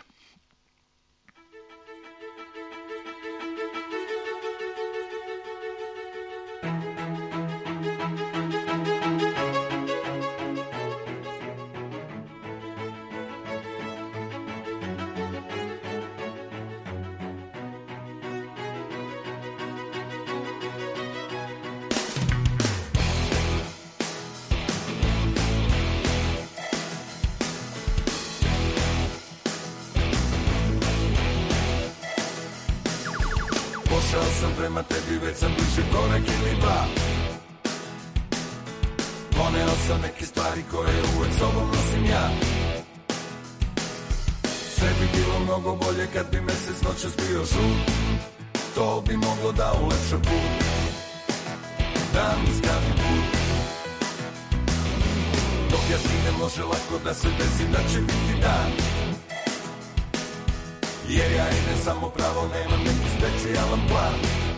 Pošao sam prema tebi, već sam bliže korek ili dva. Poneo sam neke stvari koje uvek sobom nosim ja. Sve bi bilo mnogo bolje kad bi mesec noćas bio žut. To bi moglo da ulepša put, da mi skrati put. Dok ja stignem može lako da se desi da će biti dan. Jer ja idem samo pravo, nemam neki specijalan plan.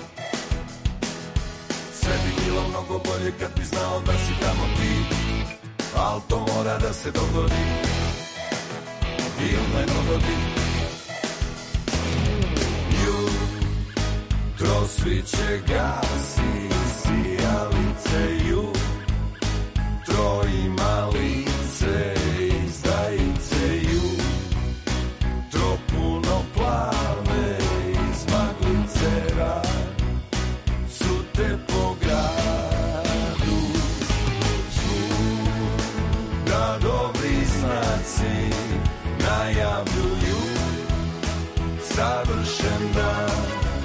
Sve bi bilo mnogo bolje kad bi znao da si tamo ti, al to mora da se dogodi, ili ne dogodi. Jutro sviće gasi, sijalice jutro ima lice, izdajice jutro puno plave, iz maglice rad su te pogra. da dobri znaci najavljuju savršen dan.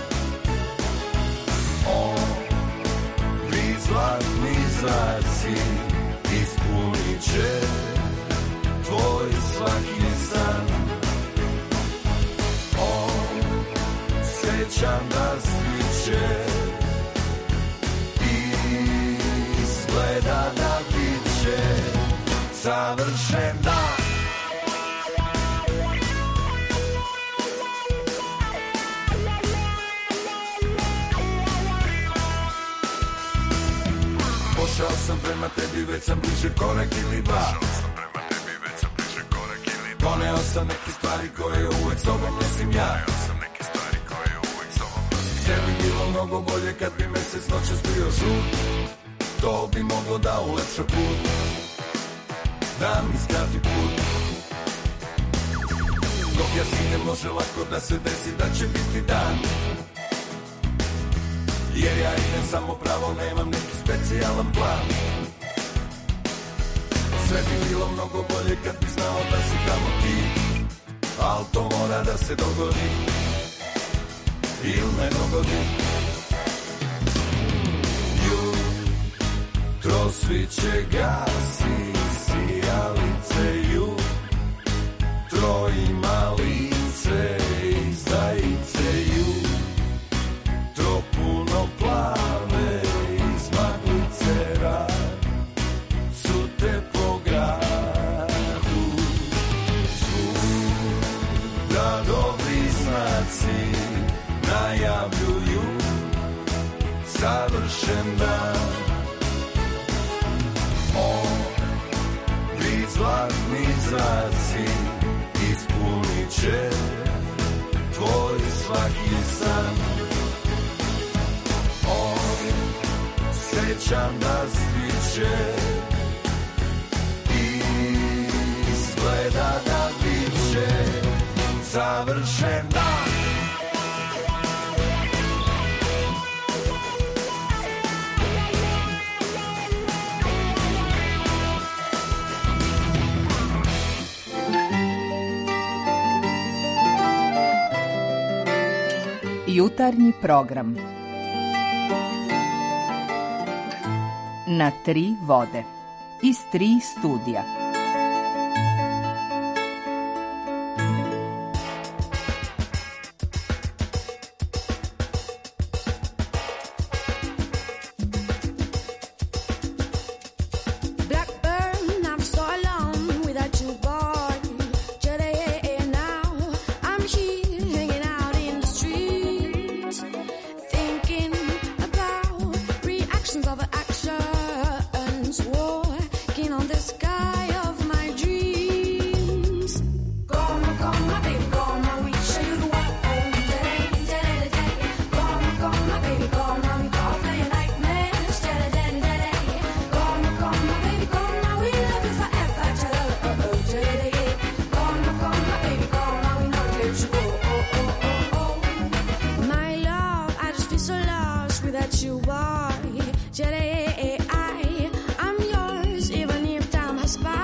Ovi zlatni zraci ispunit će tvoj svaki san. Osjećam da sviće izgleda da bit će savršen dan. Pošao sam prema tebi, već sam bliže korak ili dva. Poneo sam neke stvari koje uvek sobom nosim ja. Sve bi bilo mnogo bolje kad bi mesec noćas bio žut. To bi moglo da ulepša put, da mi skrati put. Dok ja stignem može lako da se desi da će biti dan. Jer ja idem samo pravo, nemam neki specijalan plan. Sve bi bilo mnogo bolje kad bi znao da si tamo ti, al to mora da se dogodi ili ne dogodi. Jutro sviće gasi, sijalice jutro ima lice, izdajice jutro puno plave, iz maglice rad su te po gradu. Svuda dobri znaci najavljuju savršen dan. Ovi zlatni zraci ispunit će tvoj svaki san. Osjećam da sviće izgleda da bit će savršen dan.
Jutarnji program na tri vode iz tri studija.
I'm yours even if time has passed.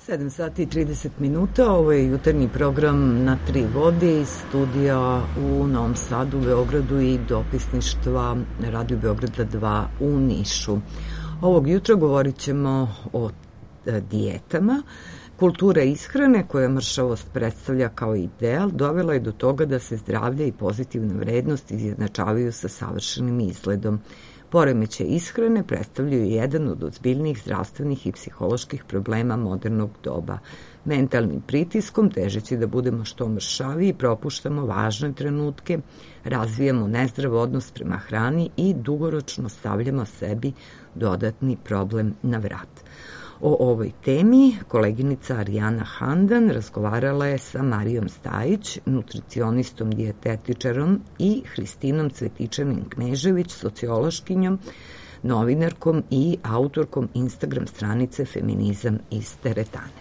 sedam sati i trideset minuta, ovo je jutarnji program na tri vode iz studija u Novom Sadu, Beogradu i dopisništva Radio Beograda dva u Nišu. Ovog jutra govorit ćemo o dijetama. Kultura ishrane, koja mršavost predstavlja kao ideal, dovela je do toga da se zdravlje i pozitivna vrednost izjednačavaju sa savršenim izgledom. Poremeće ishrane predstavljaju jedan od ozbiljnijih zdravstvenih i psiholoških problema modernog doba. Mentalnim pritiskom, težeći da budemo što mršaviji, propuštamo važne trenutke, razvijamo nezdrav odnos prema hrani i dugoročno stavljamo sebi dodatni problem na vrat. O ovoj temi koleginica Arijana Handan razgovarala je sa Marijom Stajić, nutricionistom, dijetetičarom, i Hristinom Cvetičanin-Knežević, sociološkinjom, novinarkom i autorkom Instagram stranice Feminizam iz teretane.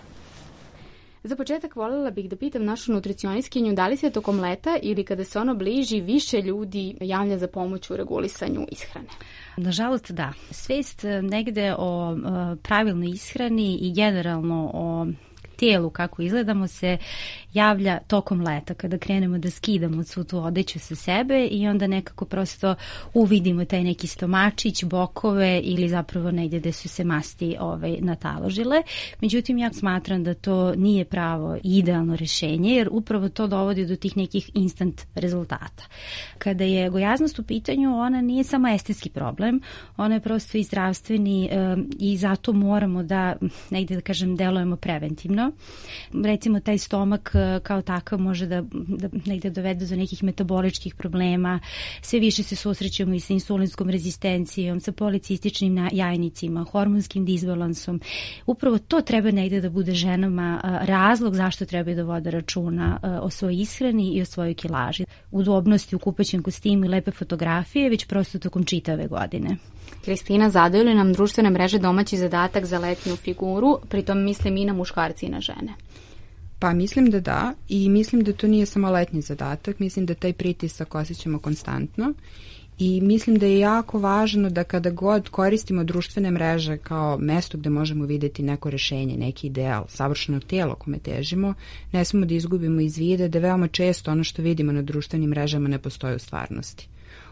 Za početak voljela bih da pitam našu nutricionistkinju da li se tokom leta ili kada se ono bliži više ljudi javlja za pomoć u regulisanju ishrane?
Nažalost da. Svest negde o uh, pravilnoj ishrani i generalno o tijelu kako izgledamo se javlja tokom leta kada krenemo da skidamo svu tu odeću sa sebe i onda nekako prosto uvidimo taj neki stomačić, bokove ili zapravo negdje gde su se masti ovaj, nataložile. Međutim, ja smatram da to nije pravo i idealno rješenje jer upravo to dovodi do tih nekih instant rezultata. Kada je gojaznost u pitanju, ona nije samo estetski problem, ona je prosto i zdravstveni um, i zato moramo da negdje da kažem delujemo preventivno. Recimo taj stomak kao takav može da, da negdje dovede do nekih metaboličkih problema, sve više se susrećemo i sa insulinskom rezistencijom, sa policističnim jajnicima, hormonskim disbalansom. Upravo to treba negdje da bude ženama razlog zašto treba da vode računa o svojoj ishrani i o svojoj kilaži. Udobnosti u kupaćem kostimu i lepe fotografije već prosto tokom čitave godine.
Hristina, zadaju li nam društvene mreže domaći zadatak za letnju figuru, pritom mislim i na muškarci i na žene?
Pa mislim da da i mislim da to nije samo letnji zadatak, mislim da taj pritisak osjećamo konstantno i mislim da je jako važno da kada god koristimo društvene mreže kao mesto gde možemo vidjeti neko rešenje, neki ideal, savršeno tijelo kome težimo, ne smemo da izgubimo iz vida da veoma često ono što vidimo na društvenim mrežama ne postoji u stvarnosti.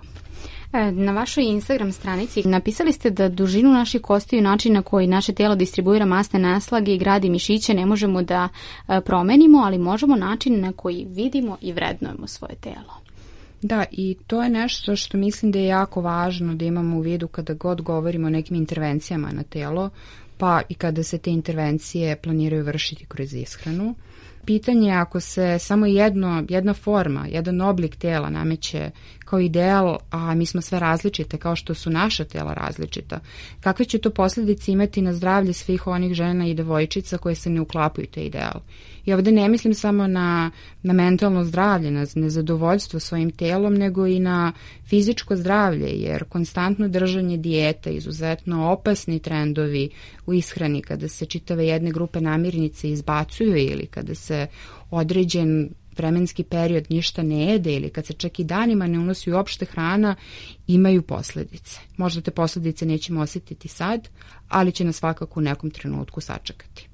Na vašoj Instagram stranici napisali ste da dužinu naših kostiju i način na koji naše tijelo distribuira masne naslage i gradi mišiće ne možemo da promenimo, ali možemo način na koji vidimo i vrednujemo svoje tijelo.
Da, i to je nešto što mislim da je jako važno da imamo u vidu kada god govorimo o nekim intervencijama na tijelo, pa i kada se te intervencije planiraju vršiti kroz ishranu. Pitanje je ako se samo jedno, jedna forma, jedan oblik tela nameće kao ideal, a mi smo sve različite kao što su naša tela različita, kakve će to posljedice imati na zdravlje svih onih žena i devojčica koje se ne uklapaju te ideal. I ovdje ne mislim samo na, na mentalno zdravlje, na nezadovoljstvo svojim telom, nego i na fizičko zdravlje, jer konstantno držanje dijeta, izuzetno opasni trendovi u ishrani kada se čitave jedne grupe namirnice izbacuju ili kada se određen vremenski period ništa ne jede ili kad se čak i danima ne unosi uopšte hrana, imaju posljedice. Možda te posljedice nećemo osjetiti sad, ali će nas svakako u nekom trenutku sačekati.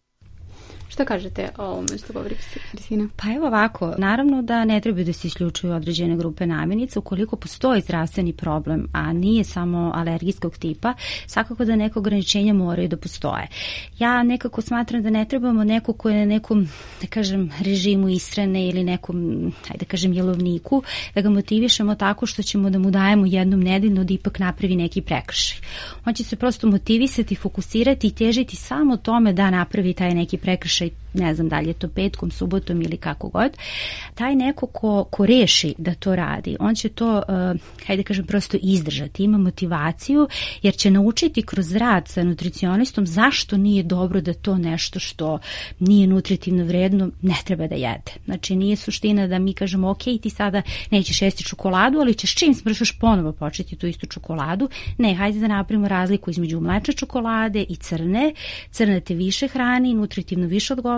Šta kažete o ovome što govori Hristina?
Pa evo ovako, naravno da ne treba da se isključuju određene grupe namirnica ukoliko postoji zdravstveni problem, a nije samo alergijskog tipa, svakako da neke ograničenja moraju da postoje. Ja nekako smatram da ne trebamo neko ko je na nekom, da kažem, režimu ishrane ili nekom, hajde da kažem, jelovniku, da ga motivišemo tako što ćemo da mu dajemo jednom nedeljno da ipak napravi neki prekršaj. On će se prosto motivisati, fokusirati i težiti samo tome da napravi taj neki prekršaj, ne znam da li je to petkom, subotom ili kako god. Taj neko ko, ko reši da to radi, on će to, uh, hajde kažem, prosto izdržati, ima motivaciju, jer će naučiti kroz rad sa nutricionistom zašto nije dobro da to nešto što nije nutritivno vredno ne treba da jede. Znači nije suština da mi kažemo ok, ti sada nećeš jesti čokoladu, ali ćeš čim smršaš ponovo početi tu istu čokoladu. Ne, hajde da napravimo razliku između mlečne čokolade i crne. Crna te više hrani, nutritivno više odgovara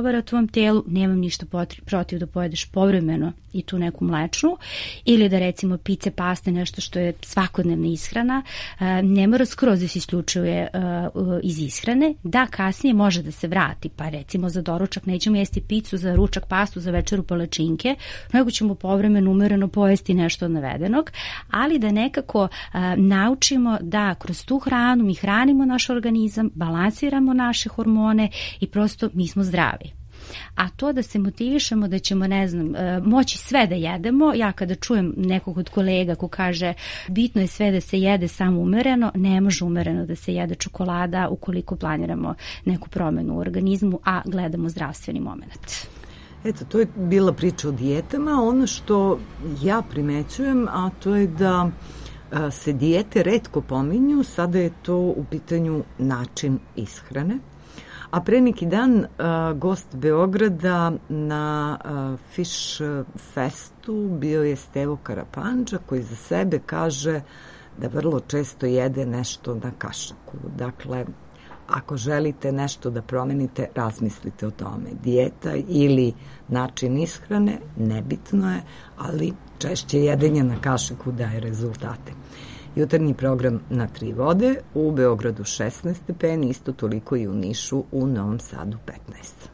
odgovara tvom telu, nemam ništa protiv da pojedeš povremeno i tu neku mlečnu, ili da recimo pice, paste, nešto što je svakodnevna ishrana, ne mora skroz da se isključuje iz ishrane, da kasnije može da se vrati, pa recimo za doručak nećemo jesti picu, za ručak pastu, za večeru palačinke, nego ćemo povremeno umereno pojesti nešto od navedenog, ali da nekako naučimo da kroz tu hranu mi hranimo naš organizam, balansiramo naše hormone i prosto mi smo zdravi. A to da se motivišemo da ćemo, ne znam, moći sve da jedemo, ja kada čujem nekog od kolega ko kaže bitno je sve da se jede samo umereno, ne može umereno da se jede čokolada ukoliko planiramo neku promenu u organizmu, a gledamo zdravstveni moment.
Eto, to je bila priča o dijetama. Ono što ja primećujem, a to je da se dijete retko pominju, sada je to u pitanju način ishrane. A pre neki dan uh, gost Beograda na uh, Fish Festu bio je Stevo Karapanđa, koji za sebe kaže da vrlo često jede nešto na kašaku. Dakle, ako želite nešto da promenite, razmislite o tome. Dijeta ili način ishrane, nebitno je, ali češće jedenje na kašiku daje rezultate. Jutarnji program na tri vode, u Beogradu šesnaest stepeni, isto toliko i u Nišu, u Novom Sadu petnaest.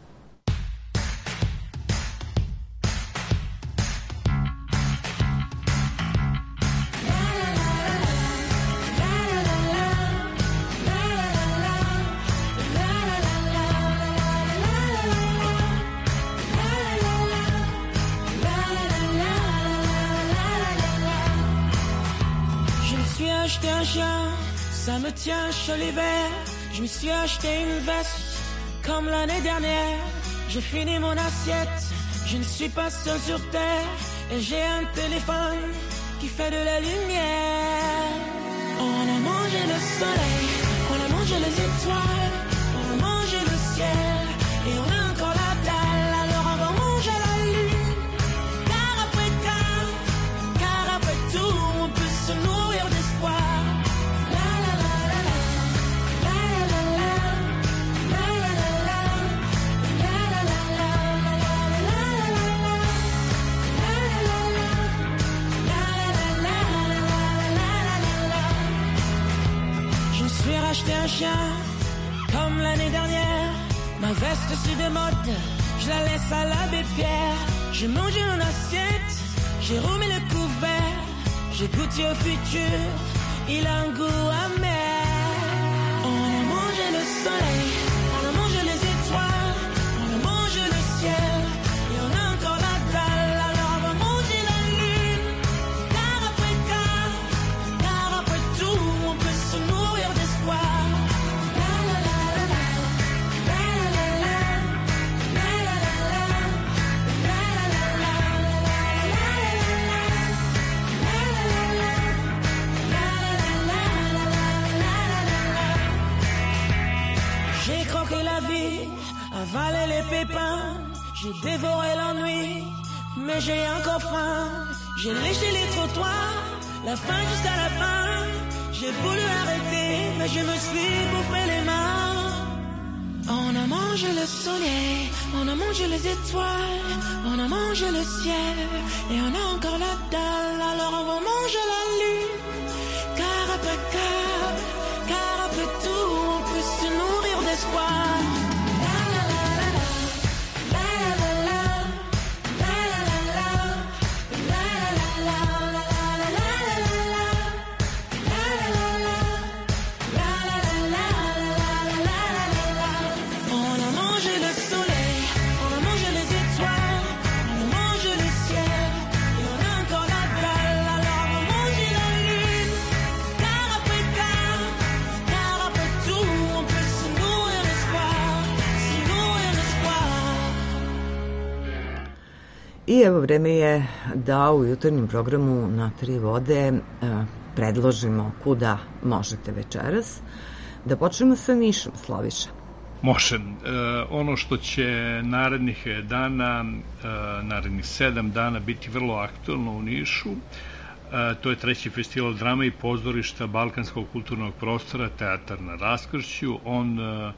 Acheté un chien, ça me tient chaud l'hiver. Je me suis acheté une veste comme l'année dernière. J'ai fini mon assiette, je ne suis pas seul sur terre. Et j'ai un téléphone qui fait de la lumière. On a mangé le soleil, on a mangé les étoiles, on a mangé le ciel et on a encore la dalle. Alors on va manger la lune, car après car, car après tout on peut se nourrir d'espoir. Acheter un chien comme l'année dernière. Ma veste se démode, je la laisse à l'abbé Pierre. J'ai mangé une assiette, j'ai remis le couvert. J'ai goûté au futur, il a un goût amer. On a mangé le soleil, on a mangé les étoiles, on a mangé le ciel et on a encore la dalle. Alors on va manger la lune, car après car, car après tout on peut se nourrir d'espoir. J'ai croqué la vie, avalé les pépins, j'ai dévoré l'ennui, mais j'ai encore faim. J'ai léché les trottoirs, la faim jusqu'à la fin. J'ai voulu arrêter, mais je me suis bouffé les mains. On a mangé le soleil, on a mangé les étoiles, on a mangé le ciel et on a encore la dalle. Alors on va manger la lune, car après car, car après tout on peut se nourrir d'espoir.
I evo, vreme je da u jutarnjem programu na tri vode e, predložimo kuda možete večeras. Da počnemo sa Nišom, Slaviša.
Može. E, ono što će narednih dana, e, narednih sedam dana biti vrlo aktualno u Nišu, e, to je treći festival drame i pozorišta Balkanskog kulturnog prostora, Teatar na raskršću. On e,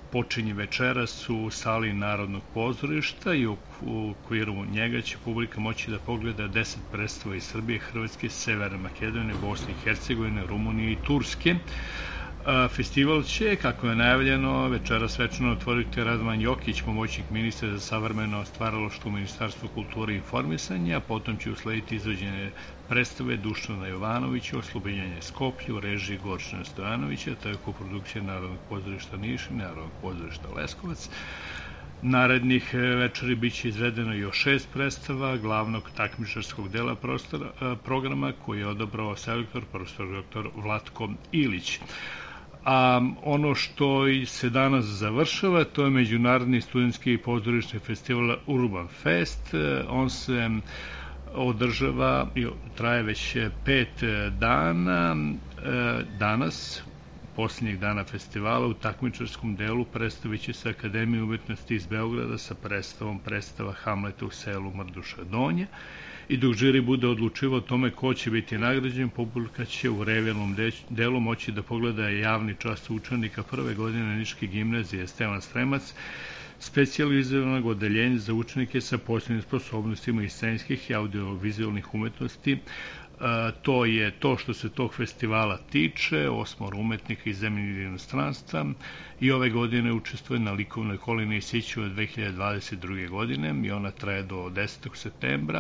počinje večeras u sali Narodnog pozorišta i u okviru njega će publika moći da pogleda deset predstava iz Srbije, Hrvatske, Severne Makedonije, Bosne i Hercegovine, Rumunije i Turske. Festival će, kako je najavljeno, večera svečano otvoriti Radovan Jokić, pomoćnik ministra za savremeno stvaralaštvo u Ministarstvu kulture i informisanja, potom će uslediti izvođenje predstave Dušana Jovanovića, Oslobođenje Skoplje u režiji Gorčina Stojanovića, to je koprodukcija Narodnog pozorišta Niš i Narodnog pozorišta Leskovac. Narednih večeri biće izvedeno još šest predstava glavnog takmičarskog dela prostora, programa koji je odabrao selektor, profesor doktor Vlatko Ilić. A ono što se danas završava, to je Međunarodni studentski i pozorišni festival Urban Fest. On se održava, traje već pet dana. Danas, posljednjeg dana festivala, u takmičarskom delu predstavit će se Akademija umetnosti iz Beograda sa predstavom predstava Hamleta u selu Mrduša Donja. I dok žiri bude odlučivao o tome ko će biti nagrađen, publika će u revijalnom delu moći da pogleda javni čas učenika prve godine Niške gimnazije Stevan Stremac, specijalizovanog odeljenja za učenike sa posebnim sposobnostima iz scenskih i audiovizualnih umetnosti. To je to što se tog festivala tiče, osmoro umetnika iz zemlje i inostranstva i ove godine učestvuje na likovnoj kolini Sićeva dve hiljade dvadeset druge. godine i ona traje do desetog septembra.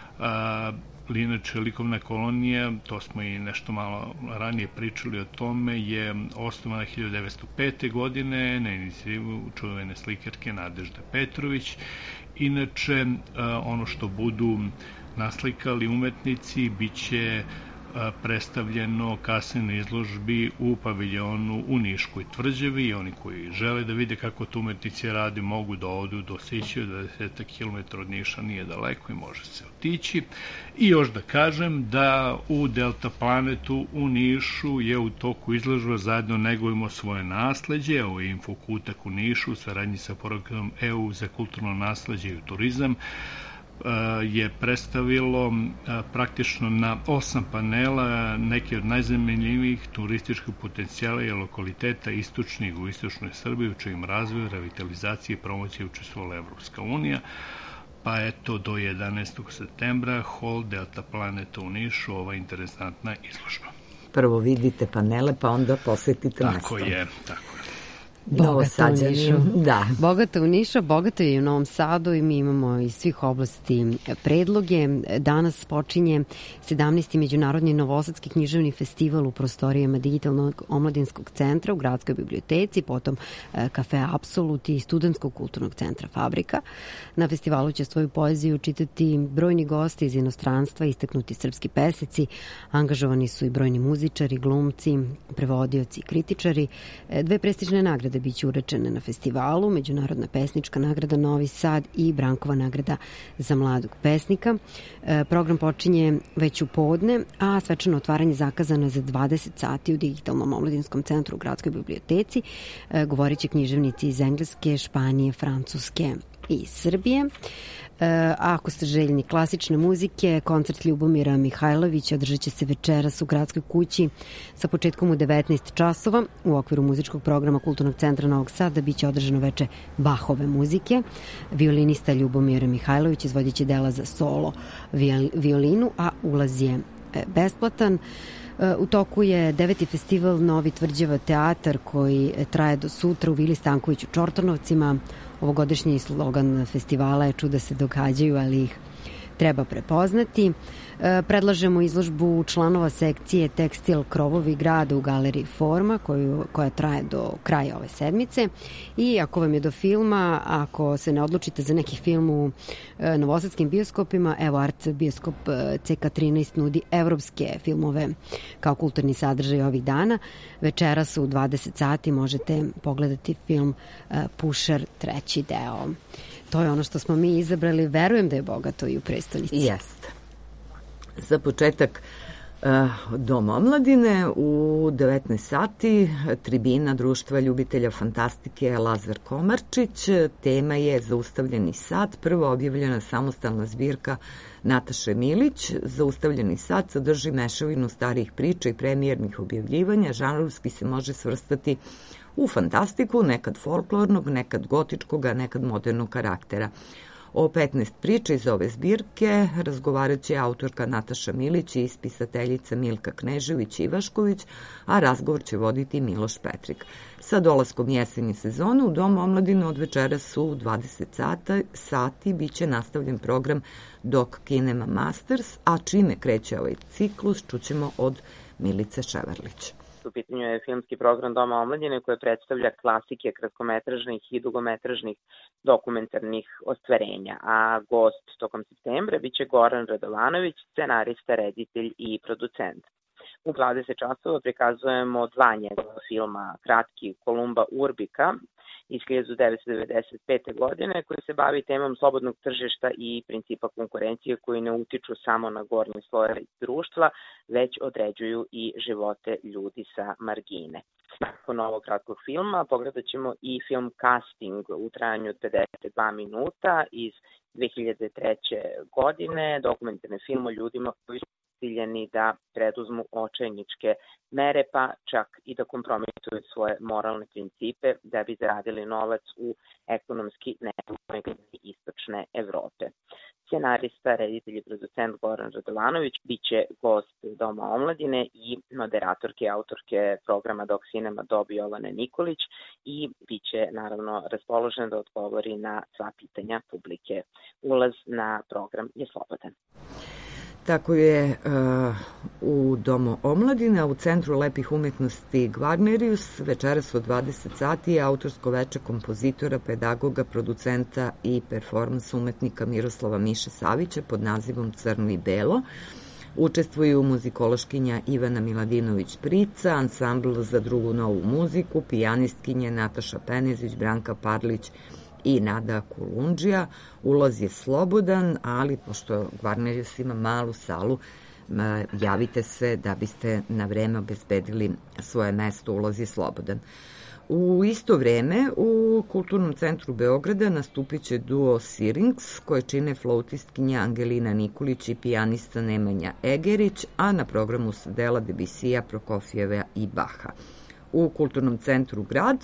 Inače, likovna kolonija, to smo i nešto malo ranije pričali o tome, je osnovana hiljadu devetsto pete. godine na inicijativu čuvene slikarke Nadežde Petrović. Inače, ono što budu naslikali umetnici biće predstavljeno kasnije na izložbi u paviljonu u Niškoj tvrđavi i oni koji žele da vide kako to umetnici radi mogu da odu do Sićeva, dvadeset kilometara od Niša nije daleko i može se otići. I još da kažem da u Delta Planetu u Nišu je u toku izložba Zajedno negujemo svoje nasleđe, ovo je Infokutak u Nišu u saradnji sa projektom E U za kulturno nasleđe i turizam, je predstavilo praktično na osam panela neke od najzanimljivijih turističkih potencijala i lokaliteta istočnih u istočnoj Srbiji, u čijim razvoju, revitalizaciji i promociji učestvovala Evropska unija. Pa eto, do jedanaestog septembra, hol Delta Planeta u Nišu, ova interesantna izložba.
Prvo vidite panele, pa onda posetite mesto.
Tako je, tako je.
Bogata u Nišu. Da. Bogata u Nišu, bogata je i u Novom Sadu i mi imamo iz svih oblasti predloge. Danas počinje sedamnaesti. Međunarodni novosadski književni festival u prostorijama Digitalnog omladinskog centra u Gradskoj biblioteci, potom kafe Apsolut i Studentskog kulturnog centra Fabrika. Na festivalu će svoju poeziju čitati brojni gosti iz inostranstva, istaknuti srpski pesnici, angažovani su i brojni muzičari, glumci, prevodioci i kritičari. Dve prestižne nagrade biće urečene na festivalu, Međunarodna pesnička nagrada Novi Sad i Brankova nagrada za mladog pesnika. E, program počinje već u podne, a svečano otvaranje zakazano za dvadeset sati u Digitalnom omladinskom centru u Gradskoj biblioteci. E, govorit će književnici iz Engleske, Španije, Francuske i Srbije. A ako ste željni klasične muzike, koncert Ljubomira Mihajlovića održat će se večeras u Gradskoj kući sa početkom u devetnaest časova. U okviru muzičkog programa Kulturnog centra Novog Sada biće održano veče Bachove muzike. Violinista Ljubomir Mihajlović izvodit će dela za solo violinu, a ulaz je besplatan. U toku je deveti festival Novi Tvrđava teatar koji traje do sutra u Vili Stanković u Čortanovcima. Ovogodišnji slogan festivala je Čuda se događaju, ali ih treba prepoznati. Predlažemo izložbu članova sekcije Tekstil Krovovi grada u galeriji Forma koju, koja traje do kraja ove sedmice. I ako vam je do filma, ako se ne odlučite za neki film u novosadskim bioskopima, evo Art bioskop C K trinaest nudi evropske filmove kao kulturni sadržaj ovih dana. Večeras u dvadeset sati možete pogledati film Pušar treći deo. To je ono što smo mi izabrali. Verujem da je bogato i u prestonici.
Jeste. Za početak Dom omladine u devetnaest sati, tribina Društva ljubitelja fantastike Lazar Komarčić. Tema je Zaustavljeni sat, prvo objavljena samostalna zbirka Nataše Milić. Zaustavljeni sat sadrži mešavinu starijih priča i premijernih objavljivanja. Žanrovski se može svrstati u fantastiku, nekad folklornog, nekad gotičkog, a nekad modernog karaktera. O petnaest priča iz ove zbirke razgovarat će autorka Nataša Milić i ispisateljica Milka Knežević-Ivašković, a razgovor će voditi Miloš Petrik. Sa dolaskom jesenje sezone u Domu omladine od večeras u dvadeset sati biće nastavljen program Dok Kinema Masters, a čime kreće ovaj ciklus čućemo od Milice Ševarlić.
U pitanju je filmski program Doma omladine koji predstavlja klasike kratkometražnih i dugometražnih dokumentarnih ostvarenja, a gost tokom septembra biće Goran Radovanović, scenarista, reditelj i producent. U dvadeset časova prikazujemo dva njegova filma, kratki Kolumba Urbika iz hiljadu devetsto devedeset pete. godine, koji se bavi temom slobodnog tržišta i principa konkurencije koji ne utiču samo na gornje sloje društva, već određuju i živote ljudi sa margine. Nakon ovog kratkog filma pogledat ćemo i film Casting u trajanju od pedeset dva minuta iz dve hiljade treće. godine, dokumentarni film o ljudima koji su ciljeni da preduzmu očajničke mere, pa čak i da kompromituju svoje moralne principe da bi zaradili novac u ekonomski nepovoljnoj istočne Evrope. Scenarista, reditelj i producent Goran Radovanović biće gost Doma omladine i moderatorke i autorke programa Dok Cinema Dob Jovana Nikolić i biće naravno raspoložen da odgovori na sva pitanja publike. Ulaz na program je slobodan.
Tako je uh, u Domu omladine, a u Centru lepih umetnosti Gvarnerius večeras od dvadeset sati je autorsko veče kompozitora, pedagoga, producenta i performans umetnika Miroslava Miše Savića pod nazivom Crno i belo. Učestvuju muzikološkinja Ivana Miladinović-Prica, ansambl za drugu novu muziku, pijanistkinje Nataša Penezić, Branka Parlić i Nada Kulundžija. Ulaz je slobodan, ali pošto Gvarnerius ima malu salu, javite se da biste na vreme obezbedili svoje mesto. Ulaz je slobodan. U isto vreme u Kulturnom centru Beograda nastupit će duo Syrinx, koje čine flautistkinja Angelina Nikolić i pijanista Nemanja Egerić, a na programu su dela Debisija, Prokofijeva i Baha. U Kulturnom centru Grad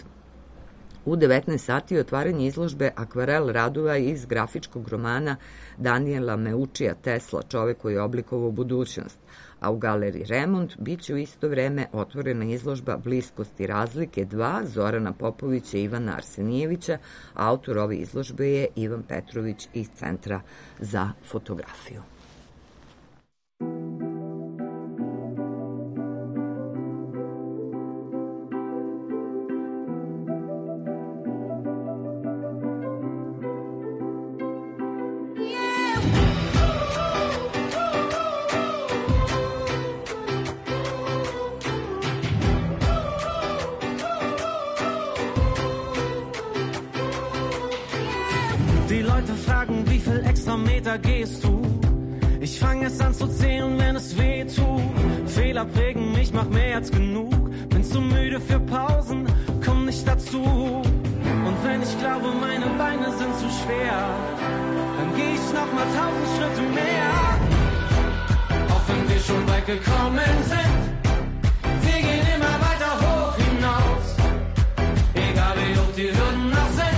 u devetnaest sati je otvaranje izložbe akvarel radova iz grafičkog romana Daniela Meučija Tesla, čovek koji je oblikovao budućnost, a u galeriji Remont biće u isto vreme otvorena izložba Bliskost i razlike dva Zorana Popovića i Ivana Arsenijevića, a autor ove izložbe je Ivan Petrović iz Centra za fotografiju.
Gehst du? Ich fange es an zu zählen, wenn es weh tut. Fehler prägen mich, mach mehr als genug. Bin zu müde für Pausen, komm nicht dazu. Und wenn ich glaube, meine Beine sind zu schwer, dann geh ich noch mal tausend Schritte mehr. Auch wenn wir schon weit gekommen sind, wir gehen immer weiter hoch hinaus. Egal wie hoch die Hürden noch sind.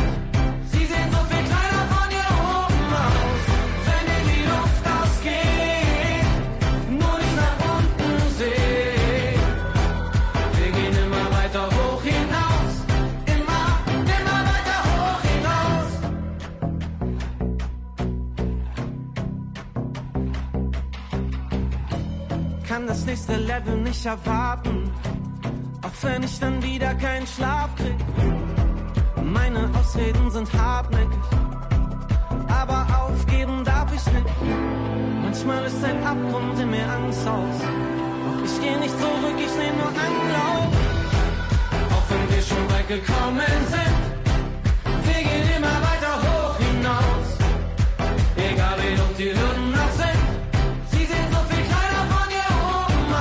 Kann das nächste Level nicht erwarten, auch wenn ich dann wieder keinen Schlaf krieg. Meine Ausreden sind hartnäckig, aber aufgeben darf ich nicht. Manchmal ist ein Abgrund in mir Angst aus, doch ich geh nicht zurück, ich nehm nur Anlauf. Auch wenn wir schon weit gekommen sind, wir gehen immer weiter hoch hinaus. Egal wie hoch die Hürden noch sind, sie sehen so viel kleiner von hier oben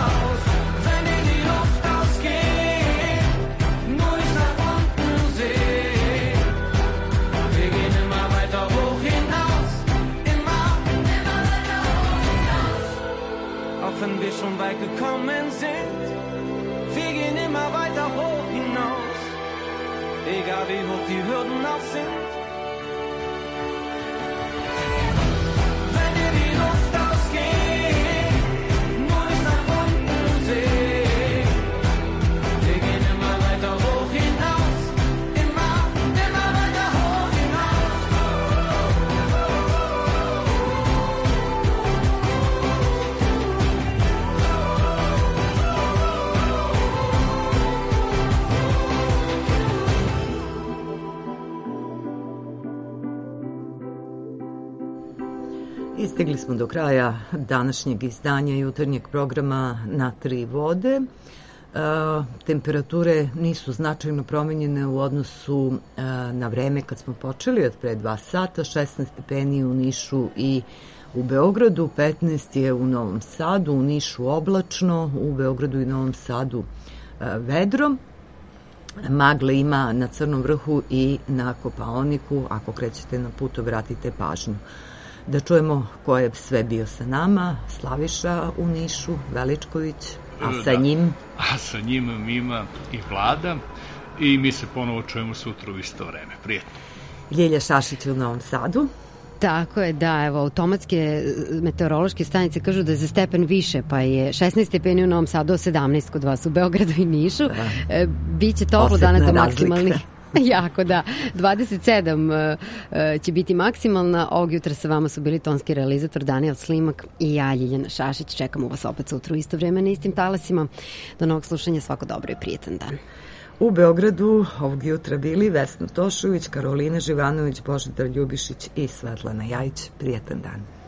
egal wie hoch die Hürden auch sind. Wenn dir die Luft ausgeht, nur nicht nach unten sehen, wir gehen immer weiter hoch hinaus, immer, immer weiter hoch hinaus.
I stigli smo do kraja današnjeg izdanja jutarnjeg programa Na tri vode. E, temperature nisu značajno promenjene u odnosu e, na vreme kad smo počeli od pre dva sata. šesnaest stepeni u Nišu i u Beogradu, petnaest je u Novom Sadu, u Nišu oblačno, u Beogradu i Novom Sadu e, vedro. Magle ima na Crnom vrhu i na Kopaoniku. Ako krećete na put, obratite pažnju. Da čujemo ko je sve bio sa nama. Slaviša u Nišu, Veličković, a sa njim?
A sa njim Mima i Vlada. I mi se ponovo čujemo sutra u isto vreme. Prijetno.
Ljilja Šašić u Novom Sadu.
Tako je, da, evo, automatske meteorološke stanice kažu da je za stepen više, pa je šesnaest stepeni u Novom Sadu, sedamnaest kod vas u Beogradu i Nišu. E, biće toplo danas do maksimalnih. Jako, da. dvadeset sedam uh, će biti maksimalna. Ovog jutra sa vama su bili tonski realizator Daniel Slimak i ja, Ljiljana Šašić. Čekamo vas opet sutra u isto vreme na istim talasima. Do novog slušanja, svako dobro i prijetan dan.
U Beogradu ovog jutra bili Vesna Tošović, Karolina Živanović, Božidar Ljubišić i Svetlana Jajić. Prijetan dan.